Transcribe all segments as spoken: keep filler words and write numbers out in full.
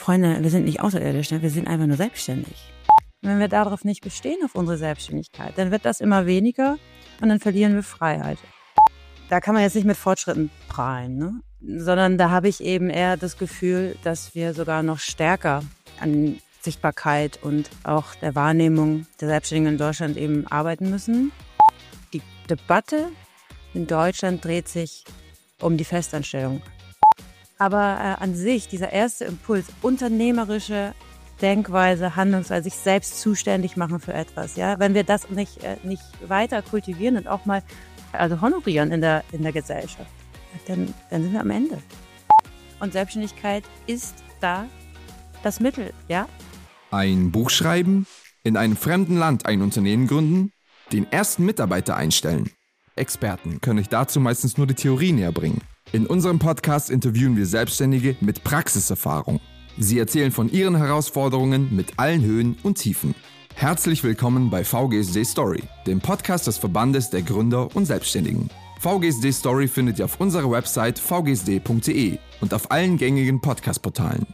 Freunde, wir sind nicht außerirdisch, ne? Wir sind einfach nur selbstständig. Und wenn wir darauf nicht bestehen, auf unsere Selbstständigkeit, dann wird das immer weniger und dann verlieren wir Freiheit. Da kann man jetzt nicht mit Fortschritten prahlen, ne? Sondern da habe ich eben eher das Gefühl, dass wir sogar noch stärker an Sichtbarkeit und auch der Wahrnehmung der Selbstständigen in Deutschland eben arbeiten müssen. Die Debatte in Deutschland dreht sich um die Festanstellung. Aber äh, an sich, dieser erste Impuls, unternehmerische Denkweise, Handlungsweise, sich selbst zuständig machen für etwas, ja, wenn wir das nicht, äh, nicht weiter kultivieren und auch mal also honorieren in der, in der Gesellschaft, dann, dann sind wir am Ende. Und Selbstständigkeit ist da das Mittel, ja. Ein Buch schreiben, in einem fremden Land ein Unternehmen gründen, den ersten Mitarbeiter einstellen. Experten können euch dazu meistens nur die Theorie näher bringen. In unserem Podcast interviewen wir Selbstständige mit Praxiserfahrung. Sie erzählen von ihren Herausforderungen mit allen Höhen und Tiefen. Herzlich willkommen bei V G S D Story, dem Podcast des Verbandes der Gründer und Selbstständigen. V G S D Story findet ihr auf unserer Website v g s d punkt d e und auf allen gängigen Podcast-Portalen.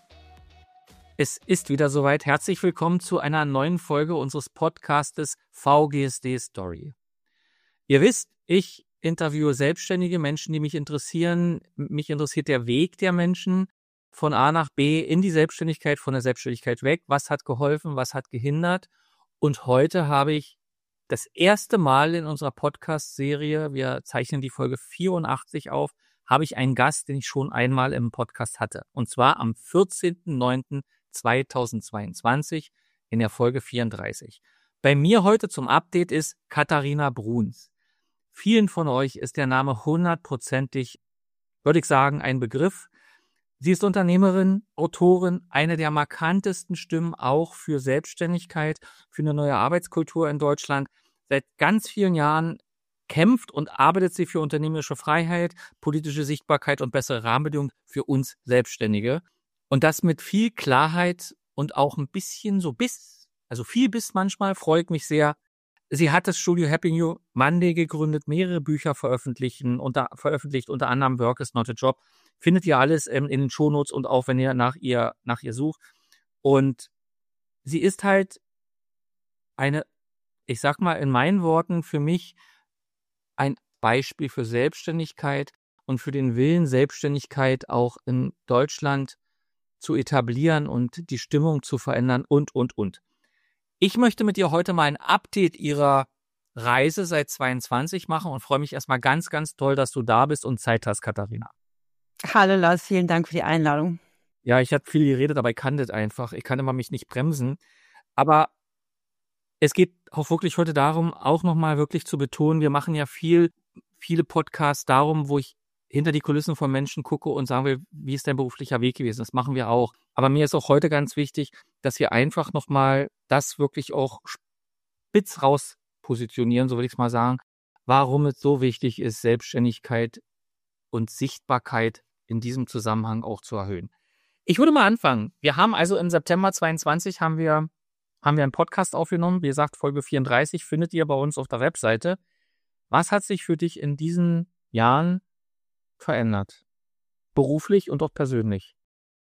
Es ist wieder soweit. Herzlich willkommen zu einer neuen Folge unseres Podcastes V G S D Story. Ihr wisst, ich interviewe selbstständige Menschen, die mich interessieren. Mich interessiert der Weg der Menschen von A nach B in die Selbstständigkeit, von der Selbstständigkeit weg. Was hat geholfen, was hat gehindert? Und heute habe ich das erste Mal in unserer Podcast-Serie, wir zeichnen die Folge vierundachtzig auf, habe ich einen Gast, den ich schon einmal im Podcast hatte. Und zwar am vierzehnten neunten zweitausendzweiundzwanzig in der Folge vierunddreißig. Bei mir heute zum Update ist Katharina Bruns. Vielen von euch ist der Name hundertprozentig, würde ich sagen, ein Begriff. Sie ist Unternehmerin, Autorin, eine der markantesten Stimmen auch für Selbstständigkeit, für eine neue Arbeitskultur in Deutschland. Seit ganz vielen Jahren kämpft und arbeitet sie für unternehmerische Freiheit, politische Sichtbarkeit und bessere Rahmenbedingungen für uns Selbstständige. Und das mit viel Klarheit und auch ein bisschen so Biss, also viel Biss manchmal, freut mich sehr. Sie hat das Studio Happy New Monday gegründet, mehrere Bücher veröffentlichen, unter, veröffentlicht, unter anderem Work is not a Job. Findet ihr alles ähm, in den Shownotes und auch, wenn ihr nach ihr, nach ihr sucht. Und sie ist halt eine, ich sag mal in meinen Worten, für mich ein Beispiel für Selbstständigkeit und für den Willen, Selbstständigkeit auch in Deutschland zu etablieren und die Stimmung zu verändern und, und, und. Ich möchte mit dir heute mal ein Update ihrer Reise seit zweiundzwanzig machen und freue mich erstmal ganz, ganz toll, dass du da bist und Zeit hast, Katharina. Hallo Lars, vielen Dank für die Einladung. Ja, ich habe viel geredet, aber ich kann das einfach. Ich kann immer mich nicht bremsen. Aber es geht auch wirklich heute darum, auch nochmal wirklich zu betonen, wir machen ja viel, viele Podcasts darum, wo ich hinter die Kulissen von Menschen gucke und sagen will, wie ist dein beruflicher Weg gewesen? Das machen wir auch. Aber mir ist auch heute ganz wichtig, dass wir einfach nochmal das wirklich auch spitz raus positionieren, so will ich es mal sagen, warum es so wichtig ist, Selbstständigkeit und Sichtbarkeit in diesem Zusammenhang auch zu erhöhen. Ich würde mal anfangen. Wir haben also im September zweiundzwanzig haben wir, haben wir einen Podcast aufgenommen. Wie gesagt, Folge vierunddreißig findet ihr bei uns auf der Webseite. Was hat sich für dich in diesen Jahren verändert? Beruflich und auch persönlich?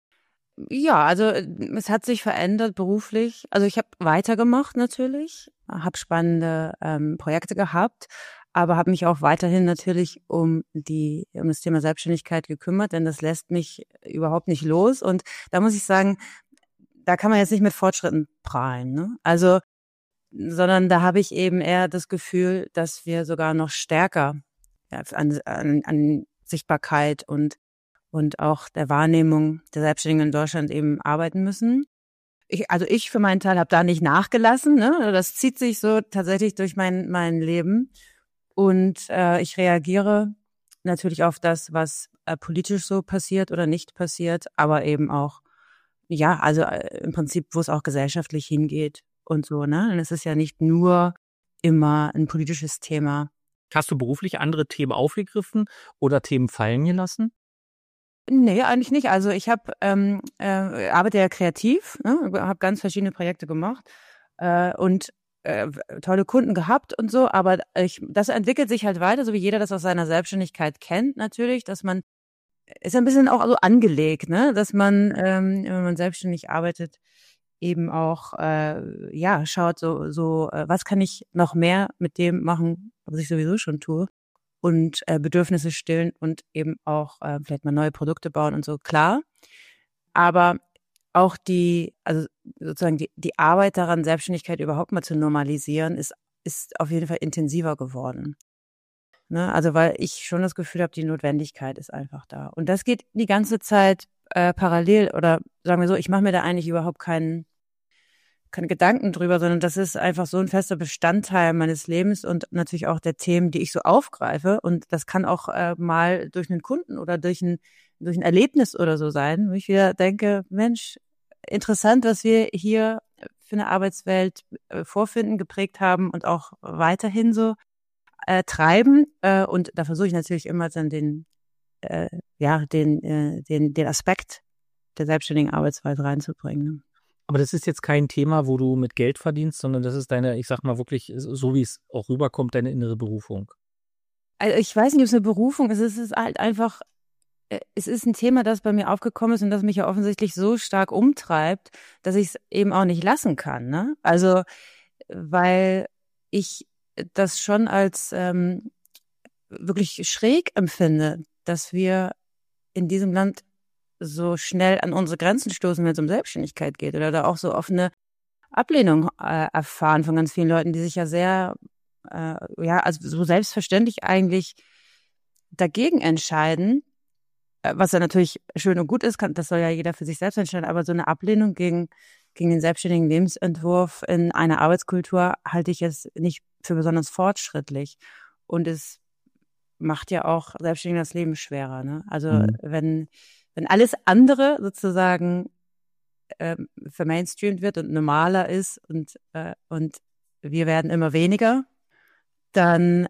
Ja, also es hat sich verändert beruflich. Also ich habe weitergemacht natürlich, habe spannende ähm, Projekte gehabt, aber habe mich auch weiterhin natürlich um die um das Thema Selbstständigkeit gekümmert, denn das lässt mich überhaupt nicht los. Und da muss ich sagen, da kann man jetzt nicht mit Fortschritten prahlen, ne? Also, sondern da habe ich eben eher das Gefühl, dass wir sogar noch stärker ja, an, an, an Sichtbarkeit und und auch der Wahrnehmung der Selbstständigen in Deutschland eben arbeiten müssen. Ich, also ich für meinen Teil habe da nicht nachgelassen, ne? Das zieht sich so tatsächlich durch mein mein Leben und äh, ich reagiere natürlich auf das, was äh, politisch so passiert oder nicht passiert, aber eben auch ja, also äh, im Prinzip, wo es auch gesellschaftlich hingeht und so, ne? Und es ist ja nicht nur immer ein politisches Thema. Hast du beruflich andere Themen aufgegriffen oder Themen fallen gelassen? Nee, eigentlich nicht. Also ich habe ähm, äh, arbeite ja kreativ, ne? Habe ganz verschiedene Projekte gemacht äh, und äh, tolle Kunden gehabt und so, aber ich, das entwickelt sich halt weiter, so wie jeder das aus seiner Selbstständigkeit kennt natürlich, dass man ist ein bisschen auch so angelegt, ne, dass man, ähm, wenn man selbstständig arbeitet, eben auch äh, ja schaut, so so äh, was kann ich noch mehr mit dem machen, was ich sowieso schon tue und äh, Bedürfnisse stillen und eben auch äh, vielleicht mal neue Produkte bauen und so, klar. Aber auch die, also sozusagen die, die Arbeit daran, Selbstständigkeit überhaupt mal zu normalisieren, ist ist auf jeden Fall intensiver geworden. Ne? Also weil ich schon das Gefühl habe, die Notwendigkeit ist einfach da. Und das geht die ganze Zeit äh, parallel oder sagen wir so, ich mache mir da eigentlich überhaupt keinen keine Gedanken drüber, sondern das ist einfach so ein fester Bestandteil meines Lebens und natürlich auch der Themen, die ich so aufgreife. Und das kann auch äh, mal durch einen Kunden oder durch ein, durch ein Erlebnis oder so sein, wo ich wieder denke, Mensch, interessant, was wir hier für eine Arbeitswelt äh, vorfinden, geprägt haben und auch weiterhin so äh, treiben. Äh, und da versuche ich natürlich immer dann den, äh, ja, den, äh, den, den Aspekt der selbstständigen Arbeitsweise reinzubringen. Ne? Aber das ist jetzt kein Thema, wo du mit Geld verdienst, sondern das ist deine, ich sag mal wirklich, so wie es auch rüberkommt, deine innere Berufung. Also ich weiß nicht, ob es eine Berufung ist. Es ist halt einfach, es ist ein Thema, das bei mir aufgekommen ist und das mich ja offensichtlich so stark umtreibt, dass ich es eben auch nicht lassen kann. Ne? Also, weil ich das schon als ähm, wirklich schräg empfinde, dass wir in diesem Land so schnell an unsere Grenzen stoßen, wenn es um Selbstständigkeit geht oder da auch so offene Ablehnung äh, erfahren von ganz vielen Leuten, die sich ja sehr, äh, ja, also so selbstverständlich eigentlich dagegen entscheiden, äh, was ja natürlich schön und gut ist, kann, das soll ja jeder für sich selbst entscheiden, aber so eine Ablehnung gegen, gegen den selbstständigen Lebensentwurf in einer Arbeitskultur halte ich jetzt nicht für besonders fortschrittlich. Und es macht ja auch selbstständig das Leben schwerer. Ne? Also mhm. wenn Wenn alles andere sozusagen äh, vermainstreamt wird und normaler ist und, äh, und wir werden immer weniger, dann,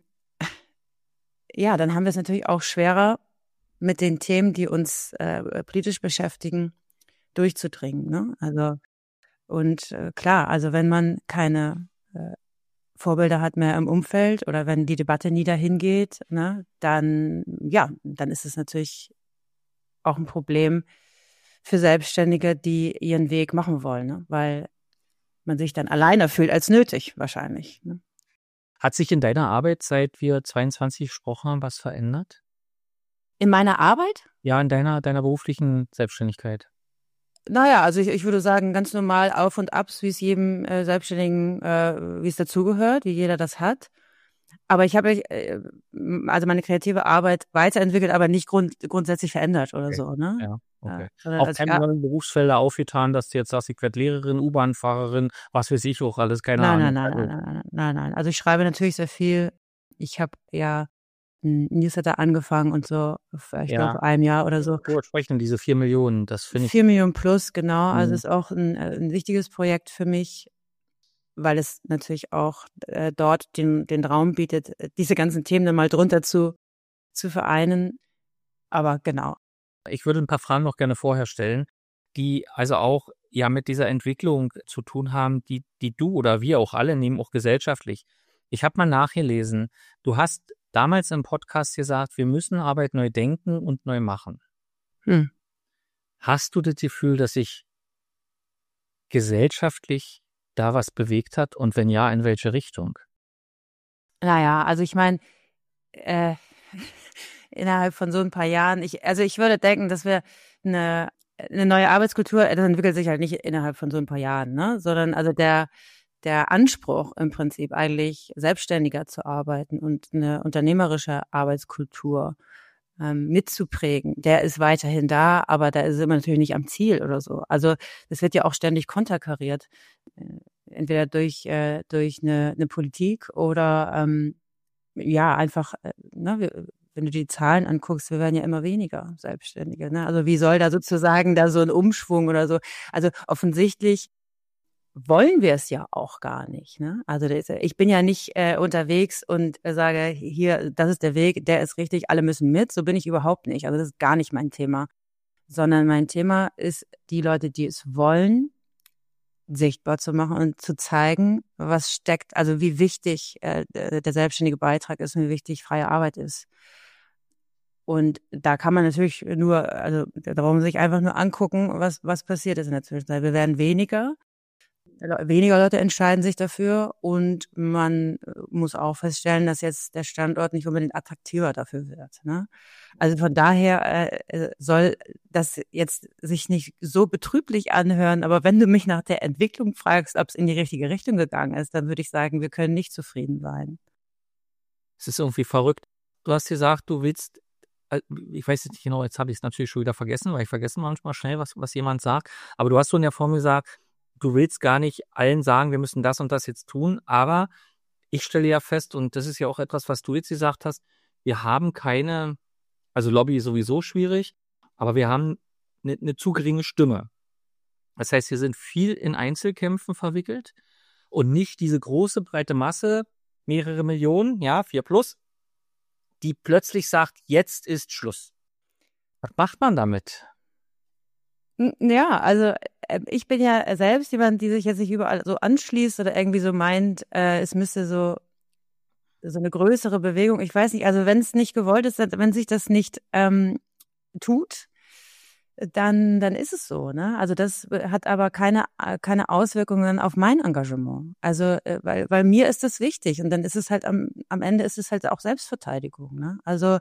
ja, dann haben wir es natürlich auch schwerer, mit den Themen, die uns äh, politisch beschäftigen, durchzudringen. Ne? Also, und äh, klar, also wenn man keine äh, Vorbilder hat mehr im Umfeld oder wenn die Debatte nie dahin geht, ne, dann, ja, dann ist es natürlich auch ein Problem für Selbstständige, die ihren Weg machen wollen, ne? Weil man sich dann alleiner fühlt als nötig wahrscheinlich. Ne? Hat sich in deiner Arbeit, seit wir zweiundzwanzig gesprochen haben, was verändert? In meiner Arbeit? Ja, in deiner, deiner beruflichen Selbstständigkeit. Naja, also ich, ich würde sagen, ganz normal Auf und Abs, wie es jedem äh, Selbstständigen, äh, wie es dazugehört, wie jeder das hat. Aber ich habe äh, also meine kreative Arbeit weiterentwickelt, aber nicht grund, grundsätzlich verändert oder okay. so. Ne? Ja, okay. Ja, auch keine neuen Berufsfelder aufgetan, dass du jetzt sagst, ich werde Lehrerin, U-Bahn-Fahrerin, was weiß ich auch alles, keine nein, Ahnung. Nein, nein, nein, nein, nein, nein. Also ich schreibe natürlich sehr viel. Ich habe ja ein Newsletter angefangen und so, ich ja. glaube, einem Jahr oder so. Wo sprechen diese vier Millionen? Das finde ich. Vier Millionen plus, genau. Mhm. Also ist auch ein, ein wichtiges Projekt für mich, weil es natürlich auch äh, dort den, den Raum bietet, diese ganzen Themen dann mal drunter zu, zu vereinen. Aber genau. Ich würde ein paar Fragen noch gerne vorher stellen, die also auch ja mit dieser Entwicklung zu tun haben, die, die du oder wir auch alle nehmen, auch gesellschaftlich. Ich habe mal nachgelesen, du hast damals im Podcast gesagt, wir müssen Arbeit neu denken und neu machen. Hm. Hast du das Gefühl, dass sich gesellschaftlich da was bewegt hat und wenn ja, in welche Richtung? Naja, also ich meine, äh, innerhalb von so ein paar Jahren, ich, also ich würde denken, dass wir eine, eine neue Arbeitskultur, das entwickelt sich halt nicht innerhalb von so ein paar Jahren, ne, sondern also der, der Anspruch im Prinzip eigentlich selbstständiger zu arbeiten und eine unternehmerische Arbeitskultur ähm, mitzuprägen, der ist weiterhin da, aber da ist man natürlich nicht am Ziel oder so. Also das wird ja auch ständig konterkariert, äh, entweder durch äh, durch eine, eine Politik oder ähm, ja einfach, äh, ne, wir, wenn du die Zahlen anguckst, wir werden ja immer weniger Selbstständige. Ne? Also wie soll da sozusagen da so ein Umschwung oder so? Also offensichtlich wollen wir es ja auch gar nicht. Ne? Also das, ich bin ja nicht äh, unterwegs und äh, sage, hier, das ist der Weg, der ist richtig, alle müssen mit. So bin ich überhaupt nicht. Also das ist gar nicht mein Thema. Sondern mein Thema ist, die Leute, die es wollen, sichtbar zu machen und zu zeigen, was steckt, also wie wichtig äh, der selbstständige Beitrag ist und wie wichtig freie Arbeit ist. Und da kann man natürlich nur, also da braucht man sich einfach nur angucken, was was passiert ist in der Zwischenzeit. Wir werden weniger, weniger Leute entscheiden sich dafür und man muss auch feststellen, dass jetzt der Standort nicht unbedingt attraktiver dafür wird. Ne? Also von daher äh, soll das jetzt sich nicht so betrüblich anhören, aber wenn du mich nach der Entwicklung fragst, ob es in die richtige Richtung gegangen ist, dann würde ich sagen, wir können nicht zufrieden sein. Es ist irgendwie verrückt. Du hast gesagt, du willst, ich weiß jetzt nicht genau, jetzt habe ich es natürlich schon wieder vergessen, weil ich vergesse manchmal schnell, was, was jemand sagt, aber du hast so in der Form gesagt, du willst gar nicht allen sagen, wir müssen das und das jetzt tun, aber ich stelle ja fest, und das ist ja auch etwas, was du jetzt gesagt hast, wir haben keine, also Lobby ist sowieso schwierig, aber wir haben eine, eine zu geringe Stimme. Das heißt, wir sind viel in Einzelkämpfen verwickelt und nicht diese große, breite Masse, mehrere Millionen, ja, vier plus, die plötzlich sagt, jetzt ist Schluss. Was macht man damit? Ja, also ich bin ja selbst jemand, die sich jetzt nicht überall so anschließt oder irgendwie so meint, äh, es müsste so so eine größere Bewegung, ich weiß nicht, also wenn es nicht gewollt ist, wenn sich das nicht ähm, tut, dann dann ist es so, ne? Also das hat aber keine keine Auswirkungen auf mein Engagement. Also weil weil mir ist das wichtig und dann ist es halt am am Ende ist es halt auch Selbstverteidigung, ne? Also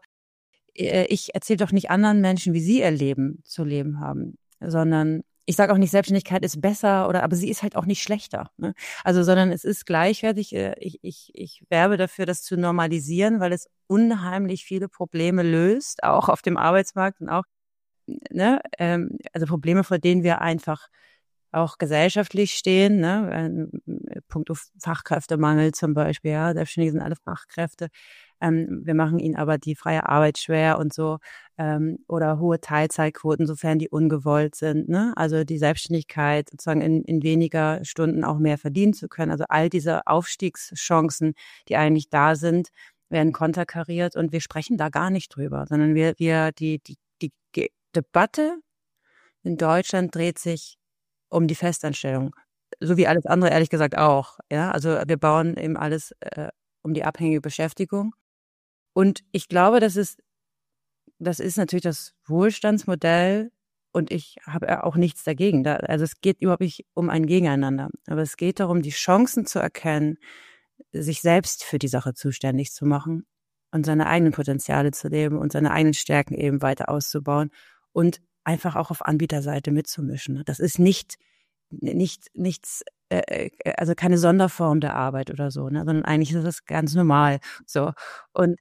ich erzähle doch nicht anderen Menschen, wie sie ihr Leben zu leben haben, sondern ich sage auch nicht, Selbstständigkeit ist besser oder, aber sie ist halt auch nicht schlechter, ne? Also, sondern es ist gleichwertig. Ich, ich, ich werbe dafür, das zu normalisieren, weil es unheimlich viele Probleme löst, auch auf dem Arbeitsmarkt und auch, ne, ähm, also Probleme, vor denen wir einfach auch gesellschaftlich stehen, ne, punkto Fachkräftemangel zum Beispiel, ja, Selbstständige sind alle Fachkräfte. Ähm, wir machen ihnen aber die freie Arbeit schwer und so, ähm, oder hohe Teilzeitquoten, sofern die ungewollt sind, ne? Also die Selbstständigkeit, sozusagen in, in weniger Stunden auch mehr verdienen zu können. Also all diese Aufstiegschancen, die eigentlich da sind, werden konterkariert und wir sprechen da gar nicht drüber, sondern wir, wir, die, die, die Debatte in Deutschland dreht sich um die Festanstellung, so wie alles andere ehrlich gesagt auch. Ja, also wir bauen eben alles äh, um die abhängige Beschäftigung. Und ich glaube, das ist, das ist natürlich das Wohlstandsmodell und ich habe auch nichts dagegen. Da, also es geht überhaupt nicht um ein Gegeneinander, aber es geht darum, die Chancen zu erkennen, sich selbst für die Sache zuständig zu machen und seine eigenen Potenziale zu leben und seine eigenen Stärken eben weiter auszubauen und einfach auch auf Anbieterseite mitzumischen. Das ist nicht, nicht, nichts, äh, also keine Sonderform der Arbeit oder so, ne, sondern eigentlich ist das ganz normal, so. Und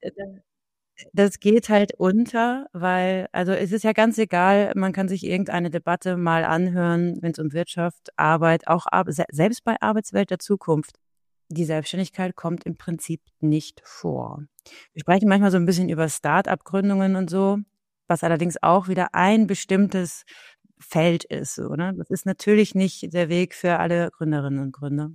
das geht halt unter, weil, also es ist ja ganz egal, man kann sich irgendeine Debatte mal anhören, wenn es um Wirtschaft, Arbeit, auch selbst bei Arbeitswelt der Zukunft. Die Selbstständigkeit kommt im Prinzip nicht vor. Wir sprechen manchmal so ein bisschen über Start-up-Gründungen und so, was allerdings auch wieder ein bestimmtes Feld ist, so, ne? Das ist natürlich nicht der Weg für alle Gründerinnen und Gründer.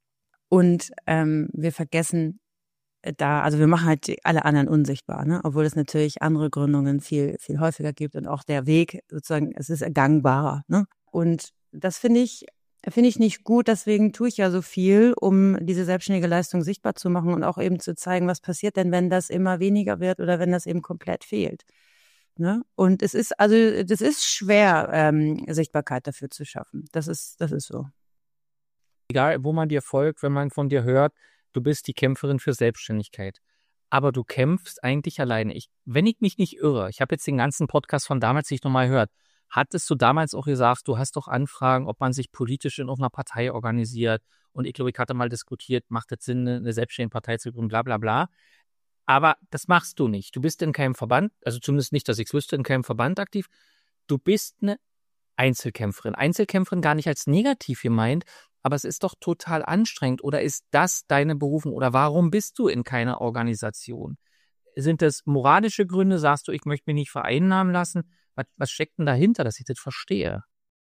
Und ähm, wir vergessen da, also wir machen halt alle anderen unsichtbar, ne? Obwohl es natürlich andere Gründungen viel, viel häufiger gibt und auch der Weg sozusagen, es ist gangbarer, ne? Und das finde ich, finde ich nicht gut. Deswegen tue ich ja so viel, um diese selbstständige Leistung sichtbar zu machen und auch eben zu zeigen, was passiert denn, wenn das immer weniger wird oder wenn das eben komplett fehlt. Ne? Und es ist, also das ist schwer, ähm, Sichtbarkeit dafür zu schaffen. Das ist, das ist so. Egal, wo man dir folgt, wenn man von dir hört, du bist die Kämpferin für Selbstständigkeit. Aber du kämpfst eigentlich alleine. Ich, wenn ich mich nicht irre, ich habe jetzt den ganzen Podcast von damals nicht nochmal gehört, hattest du damals auch gesagt, du hast doch Anfragen, ob man sich politisch in irgendeiner Partei organisiert. Und ich glaube, ich hatte mal diskutiert, macht es Sinn, eine selbstständige Partei zu gründen, bla bla bla. Aber das machst du nicht. Du bist in keinem Verband, also zumindest nicht, dass ich es wüsste, in keinem Verband aktiv. Du bist eine Einzelkämpferin. Einzelkämpferin gar nicht als negativ gemeint, aber es ist doch total anstrengend. Oder ist das deine Berufung? Oder warum bist du in keiner Organisation? Sind das moralische Gründe? Sagst du, ich möchte mich nicht vereinnahmen lassen? Was, was steckt denn dahinter, dass ich das verstehe?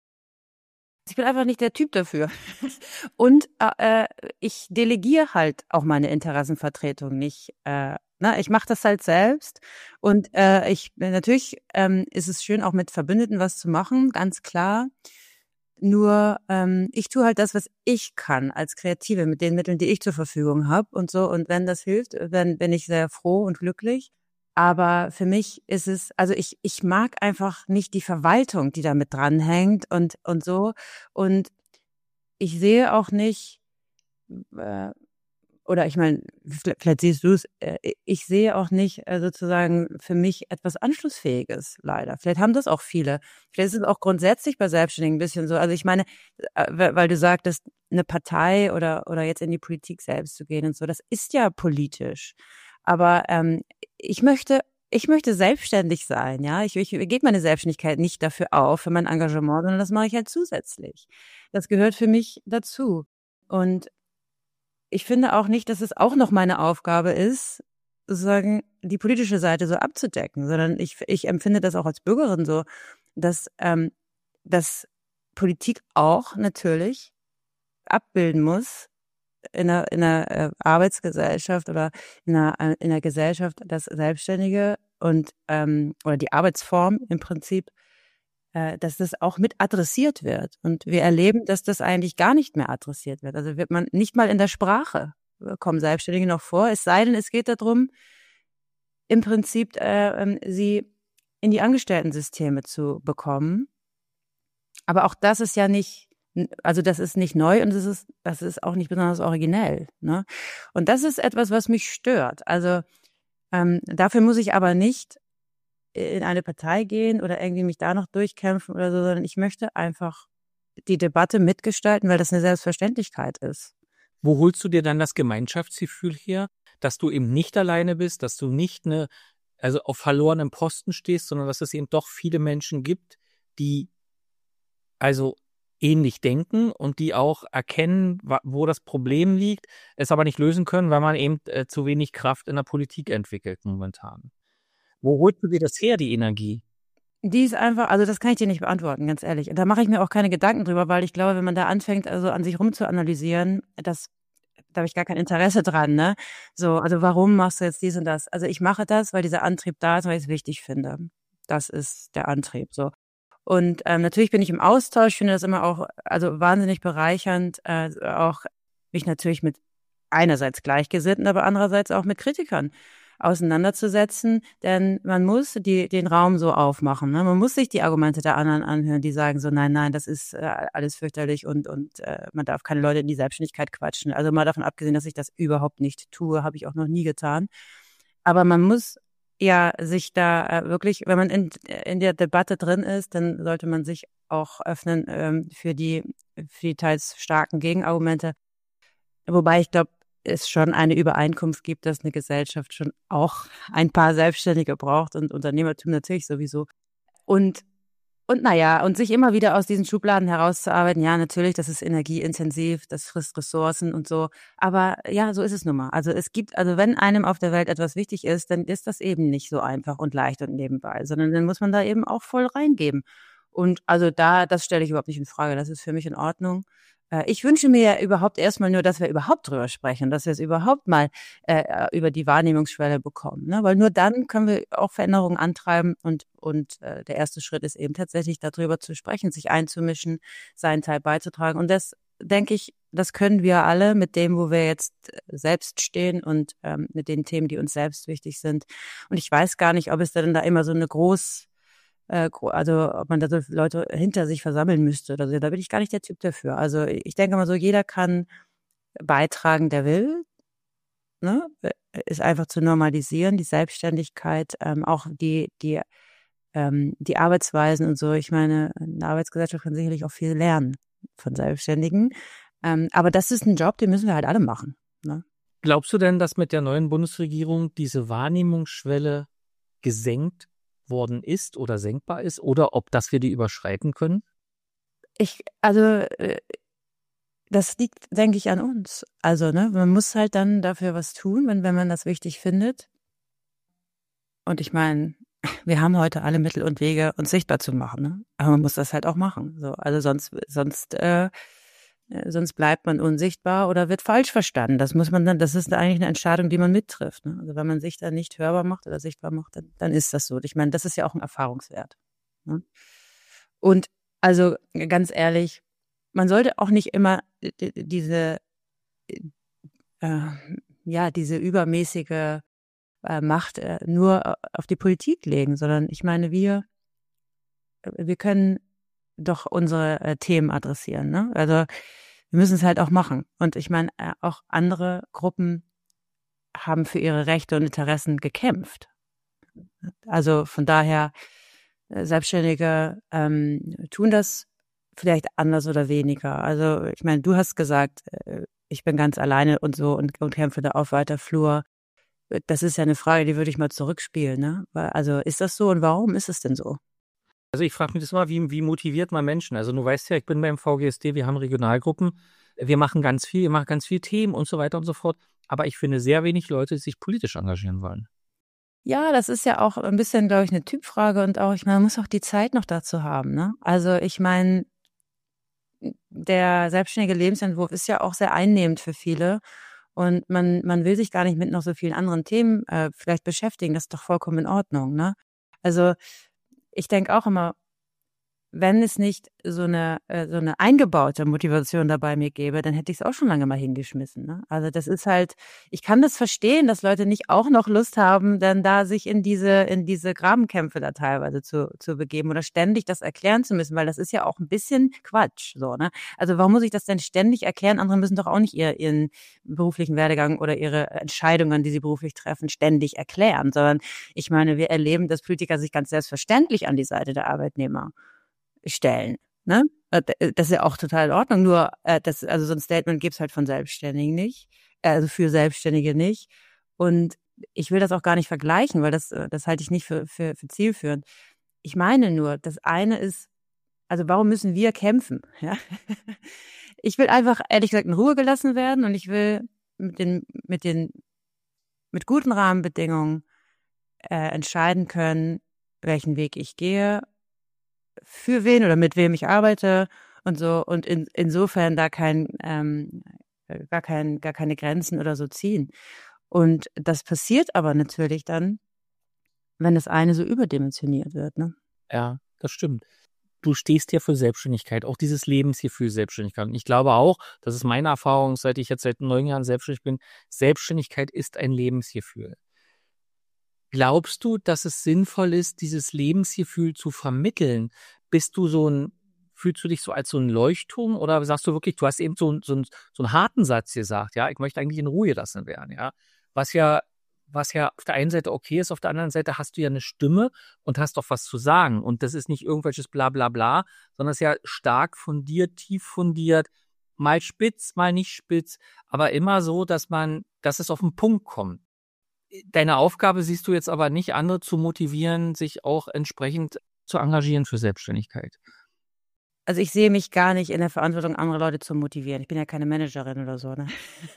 Ich bin einfach nicht der Typ dafür. Und äh, ich delegiere halt auch meine Interessenvertretung nicht. Äh, na, ich mache das halt selbst. Und äh, ich natürlich ähm, ist es schön, auch mit Verbündeten was zu machen, ganz klar. Nur ähm, ich tue halt das, was ich kann als Kreative mit den Mitteln, die ich zur Verfügung habe und so. Und wenn das hilft, dann bin ich sehr froh und glücklich. Aber für mich ist es, also ich, ich mag einfach nicht die Verwaltung, die da mit dranhängt und, und so. Und ich sehe auch nicht, äh, oder ich meine, vielleicht siehst du es, äh, ich sehe auch nicht äh, sozusagen für mich etwas Anschlussfähiges, leider. Vielleicht haben das auch viele. Vielleicht ist es auch grundsätzlich bei Selbstständigen ein bisschen so. Also ich meine, äh, weil du sagtest, eine Partei oder, oder jetzt in die Politik selbst zu gehen und so, das ist ja politisch. Aber ähm, ich möchte, ich möchte selbstständig sein, ja. Ich, ich gebe meine Selbstständigkeit nicht dafür auf, für mein Engagement, sondern das mache ich halt zusätzlich. Das gehört für mich dazu. Und ich finde auch nicht, dass es auch noch meine Aufgabe ist, sozusagen die politische Seite so abzudecken, sondern ich, ich empfinde das auch als Bürgerin so, dass, ähm, dass Politik auch natürlich abbilden muss, in einer, in einer äh, Arbeitsgesellschaft oder in einer, äh, in einer Gesellschaft, das Selbstständige und ähm, oder die Arbeitsform im Prinzip, äh, dass das auch mit adressiert wird. Und wir erleben, dass das eigentlich gar nicht mehr adressiert wird. Also wird man nicht mal in der Sprache äh, kommen Selbstständige noch vor, es sei denn, es geht darum, im Prinzip äh, ähm, sie in die Angestellten-Systeme zu bekommen. Aber auch das ist ja nicht, also das ist nicht neu und das ist, das ist auch nicht besonders originell. Ne? Und das ist etwas, was mich stört. Also ähm, dafür muss ich aber nicht in eine Partei gehen oder irgendwie mich da noch durchkämpfen oder so, sondern ich möchte einfach die Debatte mitgestalten, weil das eine Selbstverständlichkeit ist. Wo holst du dir dann das Gemeinschaftsgefühl her, dass du eben nicht alleine bist, dass du nicht eine, also auf verlorenem Posten stehst, sondern dass es eben doch viele Menschen gibt, die also ähnlich denken und die auch erkennen, wo das Problem liegt, es aber nicht lösen können, weil man eben äh, zu wenig Kraft in der Politik entwickelt momentan. Wo holst du dir das her, die Energie? Die ist einfach, also das kann ich dir nicht beantworten, ganz ehrlich. Und da mache ich mir auch keine Gedanken drüber, weil ich glaube, wenn man da anfängt, also an sich rumzuanalysieren, das, da habe ich gar kein Interesse dran, ne? So, also warum machst du jetzt dies und das? Also ich mache das, weil dieser Antrieb da ist, weil ich es wichtig finde. Das ist der Antrieb, so. Und ähm, natürlich bin ich im Austausch, finde das immer auch, also wahnsinnig bereichernd, äh, auch mich natürlich mit einerseits Gleichgesinnten, aber andererseits auch mit Kritikern auseinanderzusetzen, denn man muss die, den Raum so aufmachen. Ne? Man muss sich die Argumente der anderen anhören, die sagen so, nein, nein, das ist äh, alles fürchterlich und, und äh, man darf keine Leute in die Selbstständigkeit quatschen. Also mal davon abgesehen, dass ich das überhaupt nicht tue, habe ich auch noch nie getan. Aber man muss ja sich da äh, wirklich, wenn man in, in der Debatte drin ist, dann sollte man sich auch öffnen ähm, für die, für die teils starken Gegenargumente. Wobei ich glaube, es schon eine Übereinkunft gibt, dass eine Gesellschaft schon auch ein paar Selbstständige braucht und Unternehmertum natürlich sowieso. Und, und naja, und sich immer wieder aus diesen Schubladen herauszuarbeiten, ja, natürlich, das ist energieintensiv, das frisst Ressourcen und so. Aber ja, so ist es nun mal. Also es gibt, also wenn einem auf der Welt etwas wichtig ist, dann ist das eben nicht so einfach und leicht und nebenbei, sondern dann muss man da eben auch voll reingeben. Und also da, das stelle ich überhaupt nicht in Frage. Das ist für mich in Ordnung. Ich wünsche mir ja überhaupt erstmal nur, dass wir überhaupt drüber sprechen, dass wir es überhaupt mal äh, über die Wahrnehmungsschwelle bekommen, ne? Weil nur dann können wir auch Veränderungen antreiben und und äh, der erste Schritt ist eben tatsächlich darüber zu sprechen, sich einzumischen, seinen Teil beizutragen und das denke ich, das können wir alle mit dem, wo wir jetzt selbst stehen und ähm, mit den Themen, die uns selbst wichtig sind. Und ich weiß gar nicht, ob es denn da immer so eine groß also ob man da so Leute hinter sich versammeln müsste oder so, da bin ich gar nicht der Typ dafür. Also ich denke mal so, jeder kann beitragen, der will, ne? Ist einfach zu normalisieren, die Selbstständigkeit, ähm, auch die die ähm, die Arbeitsweisen und so. Ich meine, eine Arbeitsgesellschaft kann sicherlich auch viel lernen von Selbstständigen, ähm, aber das ist ein Job, den müssen wir halt alle machen, ne? Glaubst du denn, dass mit der neuen Bundesregierung diese Wahrnehmungsschwelle gesenkt worden ist oder senkbar ist oder ob das wir die überschreiten können? Ich, also das liegt, denke ich, an uns. Also, ne, man muss halt dann dafür was tun, wenn, wenn man das wichtig findet. Und ich meine, wir haben heute alle Mittel und Wege, uns sichtbar zu machen, ne? Aber man muss das halt auch machen. So, also sonst, sonst, äh, sonst bleibt man unsichtbar oder wird falsch verstanden. Das muss man dann, das ist eigentlich eine Entscheidung, die man mittrifft, ne? Also wenn man sich dann nicht hörbar macht oder sichtbar macht, dann, dann ist das so. Ich meine, das ist ja auch ein Erfahrungswert, ne? Und also ganz ehrlich, man sollte auch nicht immer diese, äh, ja, diese übermäßige äh, Macht äh, nur auf die Politik legen, sondern ich meine, wir, wir können doch unsere äh, Themen adressieren, ne? Also wir müssen es halt auch machen. Und ich meine, äh, auch andere Gruppen haben für ihre Rechte und Interessen gekämpft. Also von daher, äh, Selbstständige ähm, tun das vielleicht anders oder weniger. Also ich meine, du hast gesagt, äh, ich bin ganz alleine und so und, und kämpfe da auf weiter Flur. Das ist ja eine Frage, die würde ich mal zurückspielen, ne? Also ist das so und warum ist es denn so? Also ich frage mich das immer, wie, wie motiviert man Menschen? Also du weißt ja, ich bin beim V G S D, wir haben Regionalgruppen, wir machen ganz viel, wir machen ganz viel Themen und so weiter und so fort. Aber ich finde sehr wenig Leute, die sich politisch engagieren wollen. Ja, das ist ja auch ein bisschen, glaube ich, eine Typfrage und auch, ich meine, man muss auch die Zeit noch dazu haben, ne? Also ich meine, der selbstständige Lebensentwurf ist ja auch sehr einnehmend für viele und man man will sich gar nicht mit noch so vielen anderen Themen äh, vielleicht beschäftigen. Das ist doch vollkommen in Ordnung, ne? Also ich denke auch immer, wenn es nicht so eine äh, so eine eingebaute Motivation da bei mir gäbe, dann hätte ich es auch schon lange mal hingeschmissen, ne? Also das ist halt, ich kann das verstehen, dass Leute nicht auch noch Lust haben, dann da sich in diese in diese Grabenkämpfe da teilweise zu zu begeben oder ständig das erklären zu müssen, weil das ist ja auch ein bisschen Quatsch, so, ne? Also warum muss ich das denn ständig erklären? Andere müssen doch auch nicht ihr, ihren beruflichen Werdegang oder ihre Entscheidungen, die sie beruflich treffen, ständig erklären, sondern ich meine, wir erleben, dass Politiker sich ganz selbstverständlich an die Seite der Arbeitnehmer stellen, ne? Das ist ja auch total in Ordnung, nur äh, das, also so ein Statement gibt's halt von Selbstständigen nicht, also für Selbstständige nicht. Und ich will das auch gar nicht vergleichen, weil das das halte ich nicht für für, für zielführend. Ich meine nur, das eine ist, also warum müssen wir kämpfen? Ja? Ich will einfach, ehrlich gesagt, in Ruhe gelassen werden und ich will mit den mit den mit guten Rahmenbedingungen äh, entscheiden können, welchen Weg ich gehe, für wen oder mit wem ich arbeite und so, und in, insofern da kein, ähm, gar kein, gar keine Grenzen oder so ziehen. Und das passiert aber natürlich dann, wenn das eine so überdimensioniert wird, ne? Ja, das stimmt. Du stehst ja für Selbstständigkeit, auch dieses Lebensgefühl Selbstständigkeit. Und ich glaube auch, das ist meine Erfahrung, seit ich jetzt seit neun Jahren selbstständig bin, Selbstständigkeit ist ein Lebensgefühl. Glaubst du, dass es sinnvoll ist, dieses Lebensgefühl zu vermitteln? Bist du so ein, fühlst du dich so als so ein Leuchtturm oder sagst du wirklich, du hast eben so, so, so einen harten Satz gesagt, ja, ich möchte eigentlich in Ruhe gelassen werden, ja, was ja, was ja auf der einen Seite okay ist, auf der anderen Seite hast du ja eine Stimme und hast doch was zu sagen und das ist nicht irgendwelches bla bla bla, sondern es ist ja stark fundiert, tief fundiert, mal spitz, mal nicht spitz, aber immer so, dass man, dass es auf den Punkt kommt. Deine Aufgabe siehst du jetzt aber nicht, andere zu motivieren, sich auch entsprechend zu engagieren für Selbstständigkeit. Also ich sehe mich gar nicht in der Verantwortung, andere Leute zu motivieren. Ich bin ja keine Managerin oder so, ne?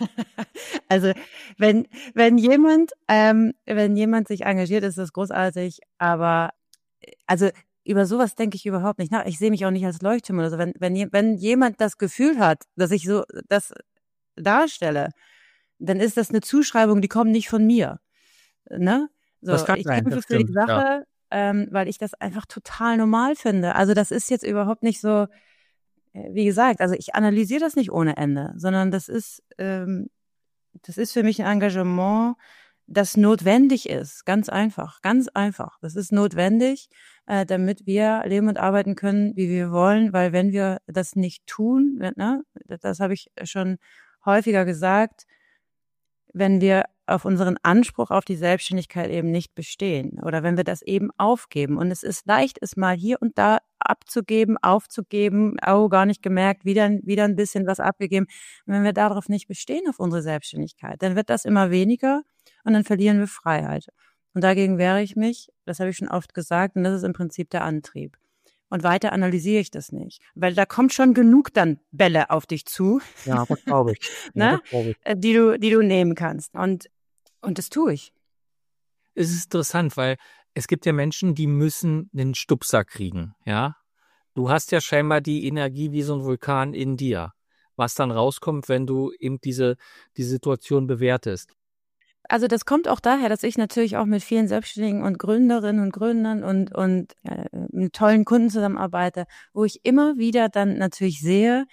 Also wenn wenn jemand ähm, wenn jemand sich engagiert, ist das großartig. Aber also über sowas denke ich überhaupt nicht nach. Ich sehe mich auch nicht als Leuchtturm oder so. Wenn wenn wenn jemand das Gefühl hat, dass ich so das darstelle, dann ist das eine Zuschreibung, die kommt nicht von mir, ne? So, Das kann ich sein, kämpfe das für die stimmt, ja. Sache, ähm, weil ich das einfach total normal finde. Also das ist jetzt überhaupt nicht so, äh, wie gesagt, also ich analysiere das nicht ohne Ende, sondern das ist, ähm, das ist für mich ein Engagement, das notwendig ist. Ganz einfach, ganz einfach. Das ist notwendig, äh, damit wir leben und arbeiten können, wie wir wollen, weil wenn wir das nicht tun, ne, das habe ich schon häufiger gesagt, wenn wir auf unseren Anspruch auf die Selbstständigkeit eben nicht bestehen oder wenn wir das eben aufgeben. Und es ist leicht, es mal hier und da abzugeben, aufzugeben, oh, gar nicht gemerkt, wieder, wieder ein bisschen was abgegeben. Und wenn wir darauf nicht bestehen, auf unsere Selbstständigkeit, dann wird das immer weniger und dann verlieren wir Freiheit. Und dagegen wehre ich mich, das habe ich schon oft gesagt, und das ist im Prinzip der Antrieb. Und weiter analysiere ich das nicht, weil da kommt schon genug dann Bälle auf dich zu, Ja, das glaube ich. ne? Ja, das glaube ich. die du, die du nehmen kannst. Und und das tue ich. Es ist interessant, weil es gibt ja Menschen, die müssen einen Stupser kriegen, ja. Du hast ja scheinbar die Energie wie so ein Vulkan in dir, was dann rauskommt, wenn du eben diese, die Situation bewertest. Also das kommt auch daher, dass ich natürlich auch mit vielen Selbstständigen und Gründerinnen und Gründern und, und äh, mit tollen Kunden zusammenarbeite, wo ich immer wieder dann natürlich sehe,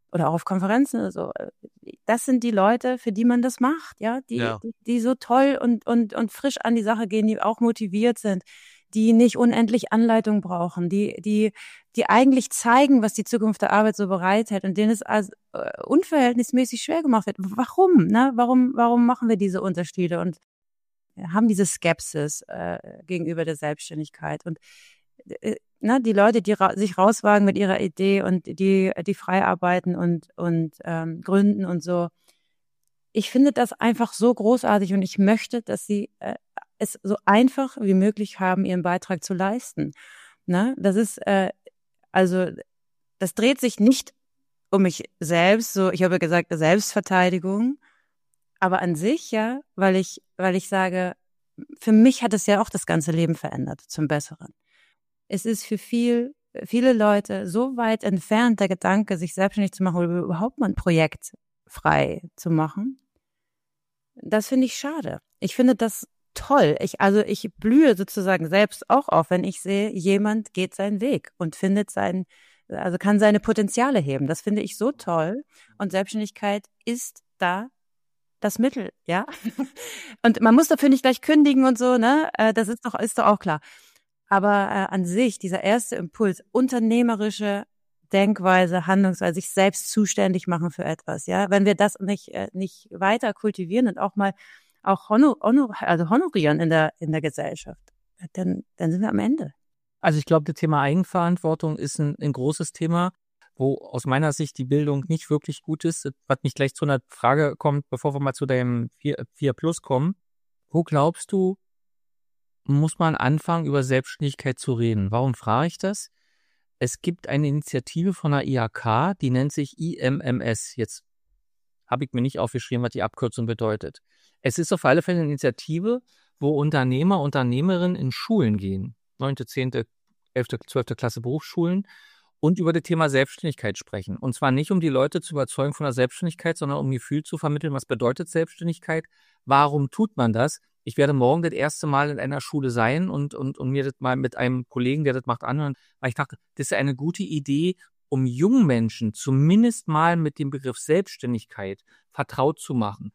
oder auch auf Konferenzen oder so. Das sind die Leute, für die man das macht, ja, die, Ja. die, die so toll und, und, und frisch an die Sache gehen, die auch motiviert sind, die nicht unendlich Anleitung brauchen, die, die, die eigentlich zeigen, was die Zukunft der Arbeit so bereithält und denen es als äh, unverhältnismäßig schwer gemacht wird. Warum, ne? Warum, warum machen wir diese Unterschiede und haben diese Skepsis äh, gegenüber der Selbstständigkeit? Und äh, ne, die Leute, die ra- sich rauswagen mit ihrer Idee und die, die frei arbeiten und, und ähm, gründen und so. Ich finde das einfach so großartig und ich möchte, dass sie äh, es so einfach wie möglich haben, ihren Beitrag zu leisten. Ne? Das ist, äh, also, das dreht sich nicht um mich selbst, so, ich habe gesagt, Selbstverteidigung, aber an sich, ja, weil ich, weil ich sage, für mich hat es ja auch das ganze Leben verändert, zum Besseren. Es ist für viel, viele Leute so weit entfernt, der Gedanke, sich selbstständig zu machen oder überhaupt mal ein Projekt frei zu machen. Das finde ich schade. Ich finde das toll. Ich, also ich blühe sozusagen selbst auch auf, wenn ich sehe, jemand geht seinen Weg und findet sein, also kann seine Potenziale heben. Das finde ich so toll. Und Selbstständigkeit ist da das Mittel, ja. Und man muss dafür nicht gleich kündigen und so, ne? Das ist doch, ist doch auch klar. Aber äh, an sich, dieser erste Impuls, unternehmerische Denkweise, Handlungsweise, sich selbst zuständig machen für etwas, ja. Wenn wir das nicht, äh, nicht weiter kultivieren und auch mal auch honor, honor, also honorieren in der, in der Gesellschaft, dann, dann sind wir am Ende. Also ich glaube, das Thema Eigenverantwortung ist ein, ein großes Thema, wo aus meiner Sicht die Bildung nicht wirklich gut ist. Was mich gleich zu einer Frage kommt, bevor wir mal zu deinem vier Plus kommen. Wo glaubst du, muss man anfangen, über Selbstständigkeit zu reden? Warum frage ich das? Es gibt eine Initiative von der I H K, die nennt sich I M M S. Jetzt habe ich mir nicht aufgeschrieben, was die Abkürzung bedeutet. Es ist auf alle Fälle eine Initiative, wo Unternehmer, Unternehmerinnen in Schulen gehen. neunte, zehnte, elfte, zwölfte Klasse Berufsschulen und über das Thema Selbstständigkeit sprechen. Und zwar nicht, um die Leute zu überzeugen von der Selbstständigkeit, sondern um ein Gefühl zu vermitteln, was bedeutet Selbstständigkeit, warum tut man das. Ich werde morgen das erste Mal in einer Schule sein und, und, und mir das mal mit einem Kollegen, der das macht, anhören, weil ich dachte, das ist eine gute Idee, um jungen Menschen zumindest mal mit dem Begriff Selbstständigkeit vertraut zu machen.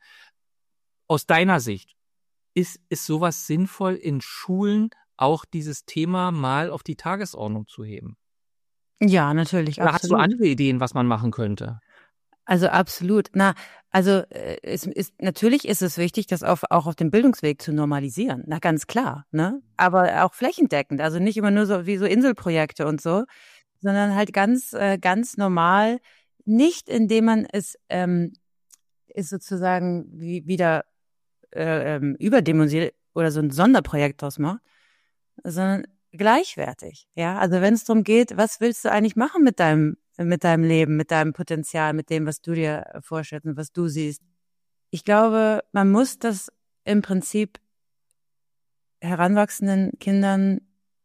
Aus deiner Sicht, ist, ist sowas sinnvoll, in Schulen auch dieses Thema mal auf die Tagesordnung zu heben? Ja, natürlich, Oder absolut. hast du andere Ideen, was man machen könnte? Also absolut. Na, also äh, es ist natürlich ist es wichtig, das auf, auch auf dem Bildungsweg zu normalisieren. Na, ganz klar, ne? Aber auch flächendeckend. Also nicht immer nur so wie so Inselprojekte und so, sondern halt ganz, äh, ganz normal. Nicht, indem man es ähm, ist sozusagen wie, wieder äh, ähm, überdimensioniert oder so ein Sonderprojekt draus macht, sondern gleichwertig. Ja, also wenn es darum geht, was willst du eigentlich machen mit deinem mit deinem Leben, mit deinem Potenzial, mit dem, was du dir vorstellst und was du siehst. Ich glaube, man muss das im Prinzip heranwachsenden Kindern,